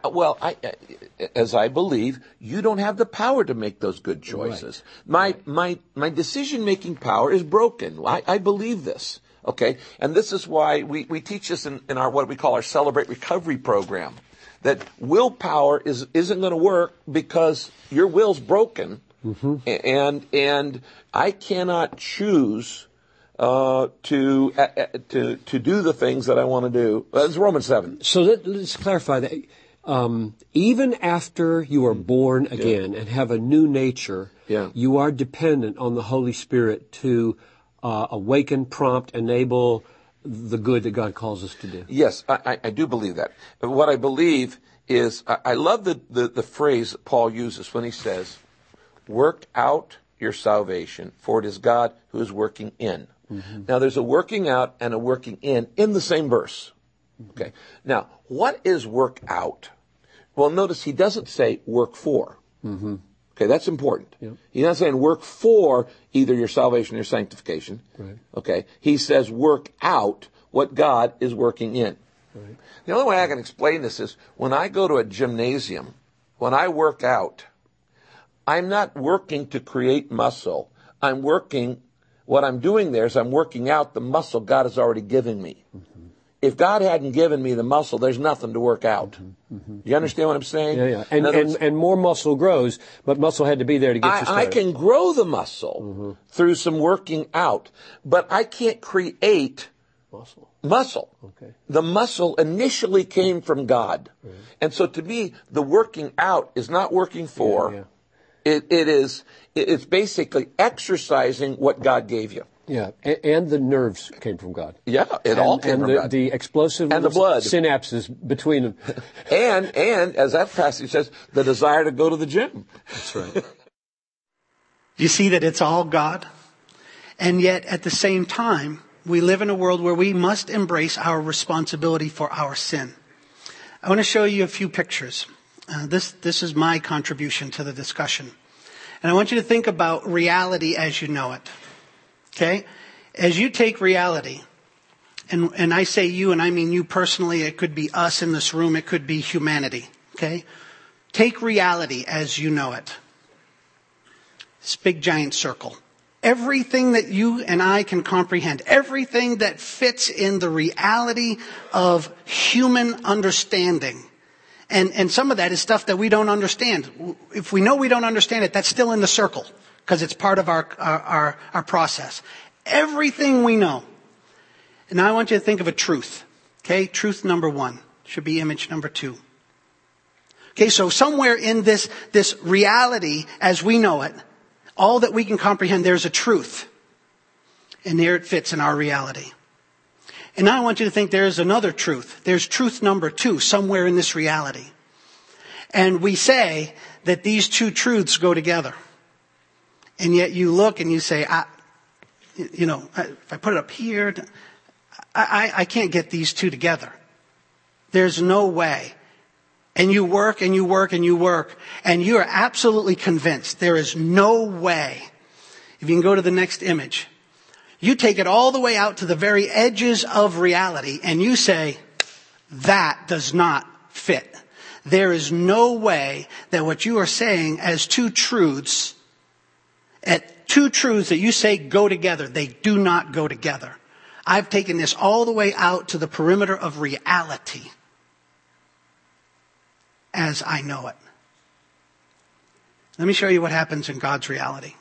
Speaker 2: as I believe, you don't have the power to make those good choices. My decision-making power is broken. I believe this. Okay? And this is why we teach this in our, what we call our Celebrate Recovery program. That willpower isn't going to work because your will's broken. And I cannot choose to do the things that I want to do. It's Romans 7.
Speaker 1: So let's clarify that. Even after you are born again and have a new nature, you are dependent on the Holy Spirit to awaken, prompt, enable the good that God calls us to do.
Speaker 2: Yes, I do believe that. What I believe is, I love the phrase that Paul uses when he says, work out your salvation, for it is God who is working in. Now, there's a working out and a working in the same verse. Okay. Now, what is work out? Well, notice he doesn't say work for. Okay, that's important. He's not saying work for either your salvation or your sanctification. Okay. He says work out what God is working in. The only way I can explain this is when I go to a gymnasium, when I work out, I'm not working to create muscle. What I'm doing there is I'm working out the muscle God has already given me. If God hadn't given me the muscle, there's nothing to work out. Do you understand what I'm saying?
Speaker 1: Yeah. And more muscle grows, but muscle had to be there to get you started.
Speaker 2: I can grow the muscle through some working out, but I can't create muscle.
Speaker 1: Okay.
Speaker 2: The muscle initially came from God. And so to me, the working out is not working for. It's basically exercising what God gave you.
Speaker 1: Yeah, and the nerves came from God.
Speaker 2: Yeah, all came from God.
Speaker 1: And the explosive
Speaker 2: and the blood
Speaker 1: synapses between them.
Speaker 2: and as that passage says, the desire to go to the gym.
Speaker 1: That's right.
Speaker 3: You see that it's all God? And yet at the same time, we live in a world where we must embrace our responsibility for our sin. I want to show you a few pictures. This is my contribution to the discussion. And I want you to think about reality as you know it. Okay? As you take reality, and I say you and I mean you personally, it could be us in this room, it could be humanity. Okay? Take reality as you know it. This big giant circle. Everything that you and I can comprehend, everything that fits in the reality of human understanding. And some of that is stuff that we don't understand. If we know we don't understand it, that's still in the circle because it's part of our process. Everything we know. And now I want you to think of a truth. Okay, truth number 1 should be image number 2. Okay, so somewhere in this reality as we know it, all that we can comprehend, there's a truth. And there it fits in our reality. And now I want you to think there's another truth. There's truth number 2 somewhere in this reality. And we say that these two truths go together. And yet you look and you say, if I put it up here, I can't get these two together. There's no way. And you work and you work and you work. And you are absolutely convinced there is no way. If you can go to the next image. You take it all the way out to the very edges of reality and you say, that does not fit. There is no way that what you are saying as two truths that you say go together, they do not go together. I've taken this all the way out to the perimeter of reality as I know it. Let me show you what happens in God's reality.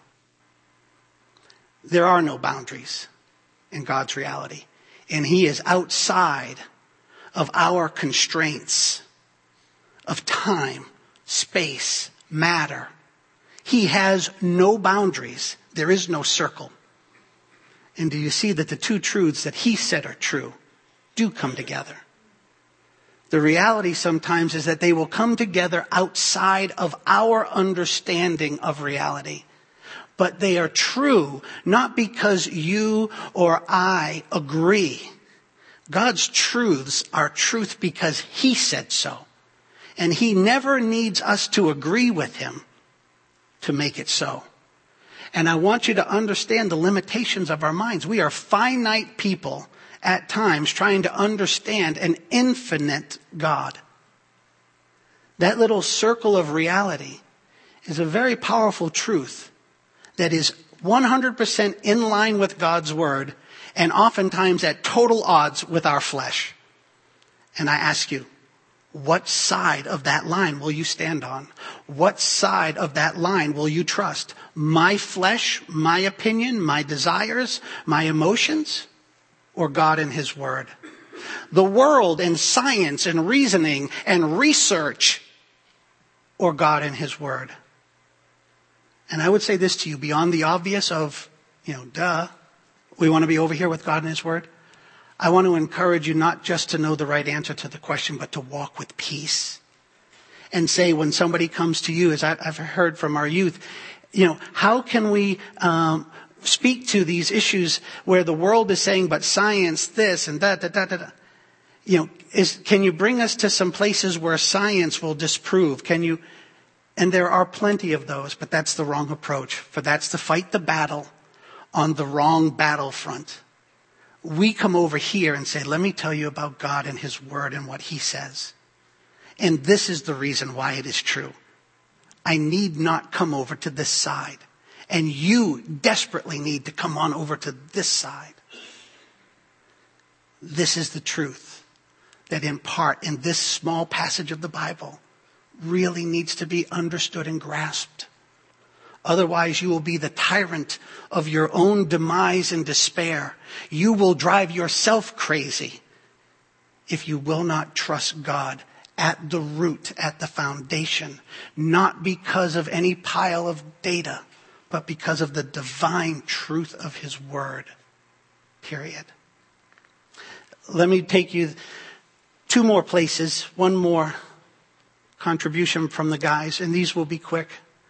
Speaker 3: There are no boundaries in God's reality. And He is outside of our constraints of time, space, matter. He has no boundaries. There is no circle. And do you see that the two truths that He said are true do come together? The reality sometimes is that they will come together outside of our understanding of reality. But they are true not because you or I agree. God's truths are truth because He said so. And He never needs us to agree with Him to make it so. And I want you to understand the limitations of our minds. We are finite people at times trying to understand an infinite God. That little circle of reality is a very powerful truth that is 100% in line with God's Word and oftentimes at total odds with our flesh. And I ask you, what side of that line will you stand on? What side of that line will you trust? My flesh, my opinion, my desires, my emotions, or God and His Word? The world and science and reasoning and research, or God and His Word? And I would say this to you beyond the obvious of, duh, we want to be over here with God and His Word. I want to encourage you not just to know the right answer to the question, but to walk with peace. And say when somebody comes to you, as I've heard from our youth, how can we speak to these issues where the world is saying, but science this and that. Can you bring us to some places where science will disprove? And there are plenty of those, but that's the wrong approach. For that's to fight the battle on the wrong battlefront. We come over here and say, let me tell you about God and His Word and what He says. And this is the reason why it is true. I need not come over to this side. And you desperately need to come on over to this side. This is the truth that in part in this small passage of the Bible really needs to be understood and grasped. Otherwise, you will be the tyrant of your own demise and despair. You will drive yourself crazy if you will not trust God at the root, at the foundation, not because of any pile of data, but because of the divine truth of His Word. Period. Let me take you two more places, one more contribution from the guys, and these will be quick.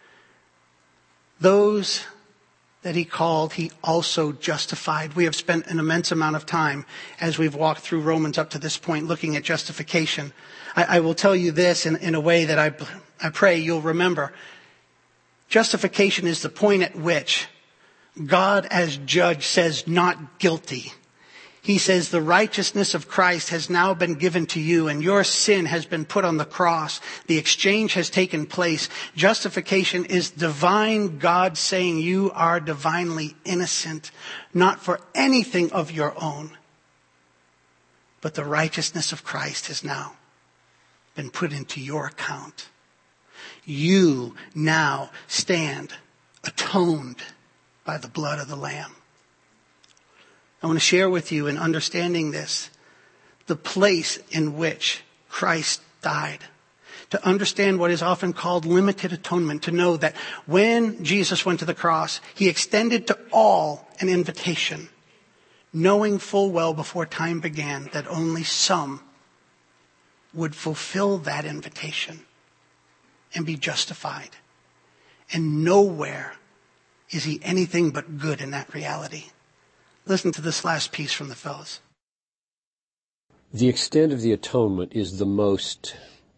Speaker 3: Those that He called, He also justified. We have spent an immense amount of time as we've walked through Romans up to this point looking at justification. I will tell you this in a way that I pray you'll remember. Justification is the point at which God as judge says not guilty. He says the righteousness of Christ has now been given to you and your sin has been put on the cross. The exchange has taken place. Justification is divine God saying you are divinely innocent, not for anything of your own, but the righteousness of Christ has now been put into your account. You now stand atoned by the blood of the Lamb. I want to share with you in understanding this, the place in which Christ died. To understand what is often called limited atonement. To know that when Jesus went to the cross, He extended to all an invitation, knowing full well before time began that only some would fulfill that invitation and be justified. And nowhere is He anything but good in that reality. Listen to this last piece from the fellows.
Speaker 1: The extent of the atonement is the most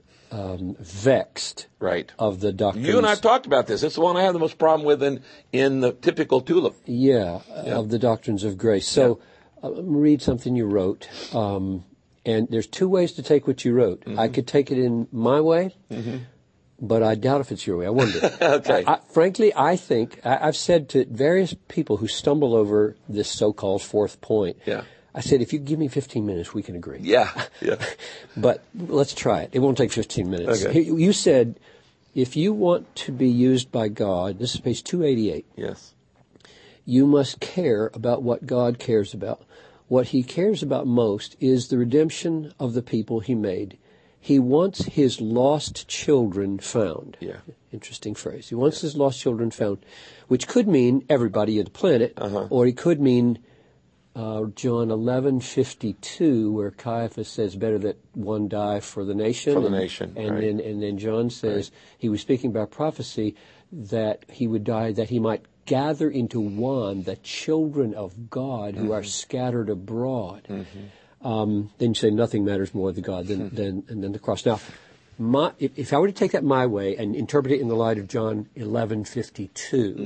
Speaker 1: vexed of the doctrines.
Speaker 2: You and I have talked about this. It's the one I have the most problem with in the typical tulip.
Speaker 1: Of the doctrines of grace. So let me read something you wrote. And there's two ways to take what you wrote. Mm-hmm. I could take it in my way, but I doubt if it's your way. I wonder.
Speaker 2: Okay.
Speaker 1: Frankly, I think, I've said to various people who stumble over this so-called fourth point, I said, if you give me 15 minutes, we can agree.
Speaker 2: Yeah.
Speaker 1: But let's try it. It won't take 15 minutes.
Speaker 2: Okay.
Speaker 1: You said, If you want to be used by God, this is page 288.
Speaker 2: Yes.
Speaker 1: You must care about what God cares about. What he cares about most is the redemption of the people he made. He wants his lost children found.
Speaker 2: Yeah.
Speaker 1: Interesting phrase. He wants his lost children found, which could mean everybody on the planet, or he could mean John 11:52, where Caiaphas says, "Better that one die for the nation."
Speaker 2: For the nation,
Speaker 1: and
Speaker 2: right.
Speaker 1: then John says he was speaking about prophecy that he would die that he might gather into one the children of God who are scattered abroad. Then you say nothing matters more to God than the cross. Now, if I were to take that my way and interpret it in the light of John 11:52,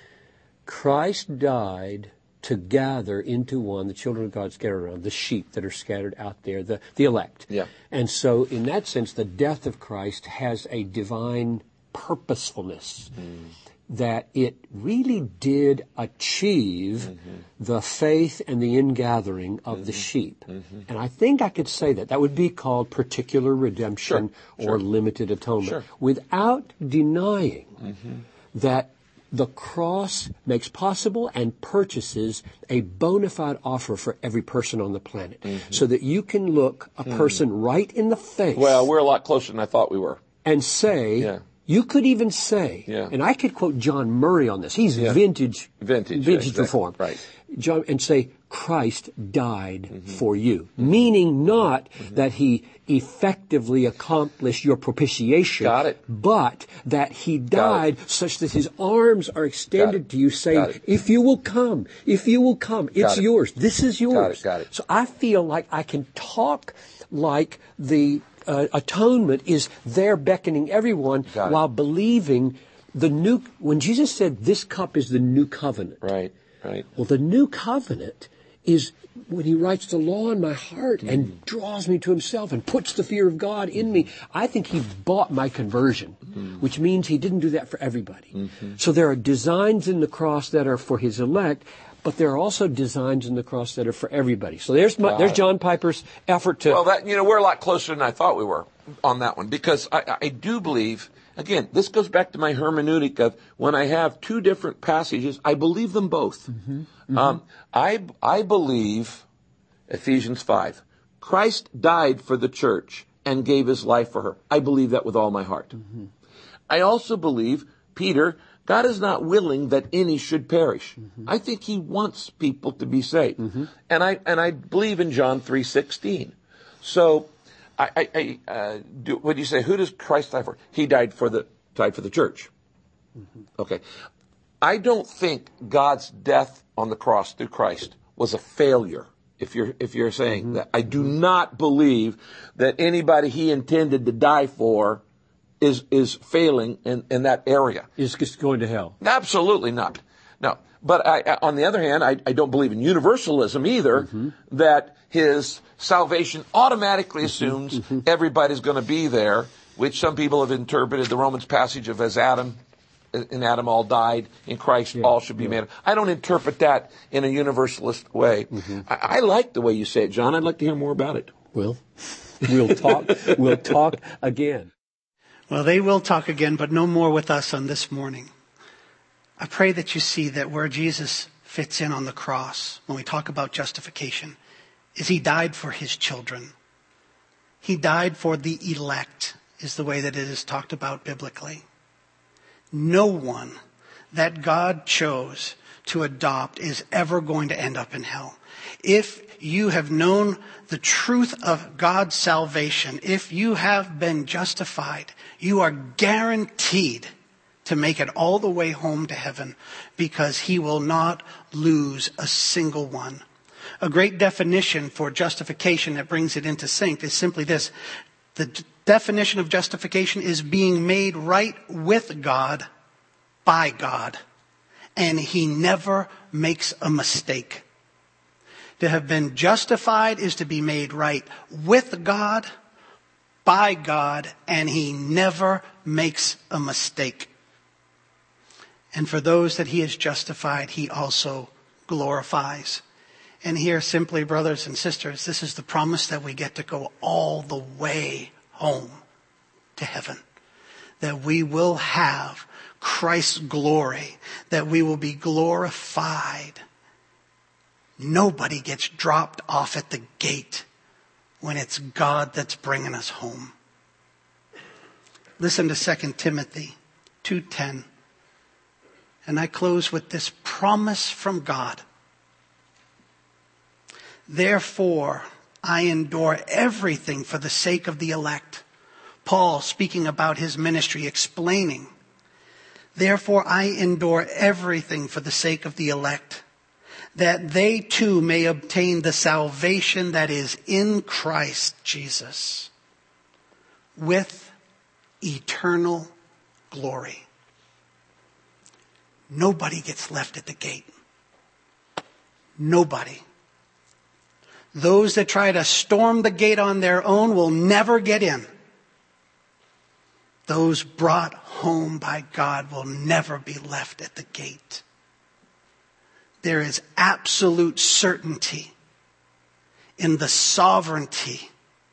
Speaker 1: Christ died to gather into one the children of God scattered around, the sheep that are scattered out there, the elect.
Speaker 2: Yeah.
Speaker 1: And so in that sense, the death of Christ has a divine purposefulness that it really did achieve the faith and the ingathering of the sheep. And I think I could say that. That would be called particular redemption or limited atonement. Without denying that the cross makes possible and purchases a bona fide offer for every person on the planet. So that you can look a person right in the face.
Speaker 2: Well, we're a lot closer than I thought we were.
Speaker 1: And say, you could even say, and I could quote John Murray on this. He's vintage reform.
Speaker 2: Right.
Speaker 1: John, and say, Christ died for you. Meaning not that he effectively accomplished your propitiation.
Speaker 2: Got it.
Speaker 1: But that he died such that his arms are extended to you saying, if you will come, it's yours. This is yours.
Speaker 2: Got it.
Speaker 1: So I feel like I can talk like the atonement is there beckoning everyone while believing when Jesus said this cup is the new covenant.
Speaker 2: Right.
Speaker 1: Well, the new covenant is when he writes the law in my heart and draws me to himself and puts the fear of God in me. I think he bought my conversion, which means he didn't do that for everybody. So there are designs in the cross that are for his elect, but there are also designs in the cross that are for everybody. So there's John Piper's effort to...
Speaker 2: Well, we're a lot closer than I thought we were on that one, because I do believe, again, this goes back to my hermeneutic of when I have two different passages, I believe them both. I believe Ephesians 5. Christ died for the church and gave his life for her. I believe that with all my heart. I also believe, Peter, God is not willing that any should perish. I think he wants people to be saved. And I believe in John 3:16. So what do you say? Who does Christ die for? He died for the church. Okay. I don't think God's death on the cross through Christ was a failure. If you're saying that, I do not believe that anybody he intended to die for is failing in that area.
Speaker 1: Is just going to hell.
Speaker 2: Absolutely not. No. But on the other hand, I don't believe in universalism either, that his salvation automatically assumes everybody's going to be there, which some people have interpreted the Romans passage of as Adam, in Adam all died, in Christ all should be made. I don't interpret that in a universalist way. I like the way you say it, John. I'd like to hear more about it.
Speaker 1: Well, we'll talk again.
Speaker 3: Well, they will talk again, but no more with us on this morning. I pray that you see that where Jesus fits in on the cross, when we talk about justification, is he died for his children. He died for the elect, is the way that it is talked about biblically. No one that God chose to adopt is ever going to end up in hell. If you have known the truth of God's salvation, if you have been justified, you are guaranteed to make it all the way home to heaven, because he will not lose a single one. A great definition for justification that brings it into sync is simply this. The definition of justification is being made right with God by God. And he never makes a mistake. To have been justified is to be made right with God, by God, and he never makes a mistake. And for those that he has justified, he also glorifies. And here simply, brothers and sisters, this is the promise that we get to go all the way home to heaven. that we will have Christ's glory, that we will be glorified. Nobody gets dropped off at the gate when it's God that's bringing us home. Listen to 2 Timothy 2:10. And I close with this promise from God. Therefore, I endure everything for the sake of the elect. Paul, speaking about his ministry, explaining, therefore I endure everything for the sake of the elect, that they too may obtain the salvation that is in Christ Jesus, with eternal glory. Nobody gets left at the gate. Nobody. Those that try to storm the gate on their own will never get in. Those brought home by God will never be left at the gate. There is absolute certainty in the sovereignty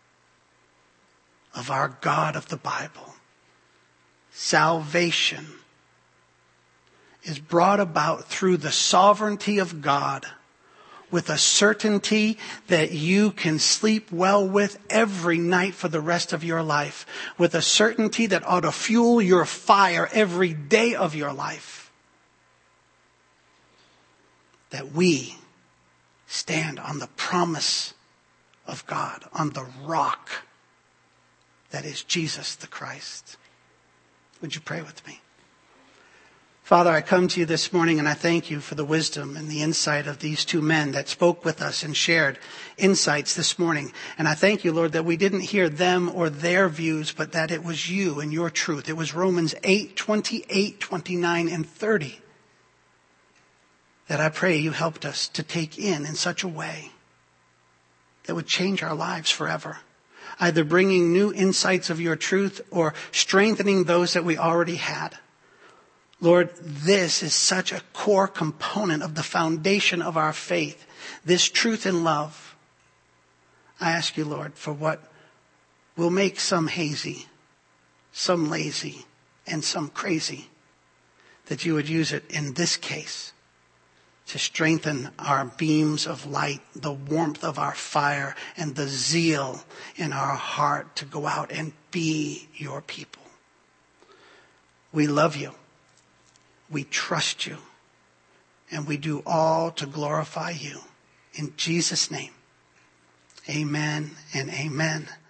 Speaker 3: of our God of the Bible. Salvation is brought about through the sovereignty of God, with a certainty that you can sleep well with every night for the rest of your life, with a certainty that ought to fuel your fire every day of your life. That we stand on the promise of God, on the rock that is Jesus the Christ. Would you pray with me? Father, I come to you this morning and I thank you for the wisdom and the insight of these two men that spoke with us and shared insights this morning. And I thank you, Lord, that we didn't hear them or their views, but that it was you and your truth. It was Romans 8:28, 29, and 30 that I pray you helped us to take in such a way that would change our lives forever. Either bringing new insights of your truth or strengthening those that we already had. Lord, this is such a core component of the foundation of our faith, this truth and love. I ask you, Lord, for what will make some hazy, some lazy, and some crazy, that you would use it in this case to strengthen our beams of light, the warmth of our fire, and the zeal in our heart to go out and be your people. We love you. We trust you, and we do all to glorify you. In Jesus' name, amen and amen.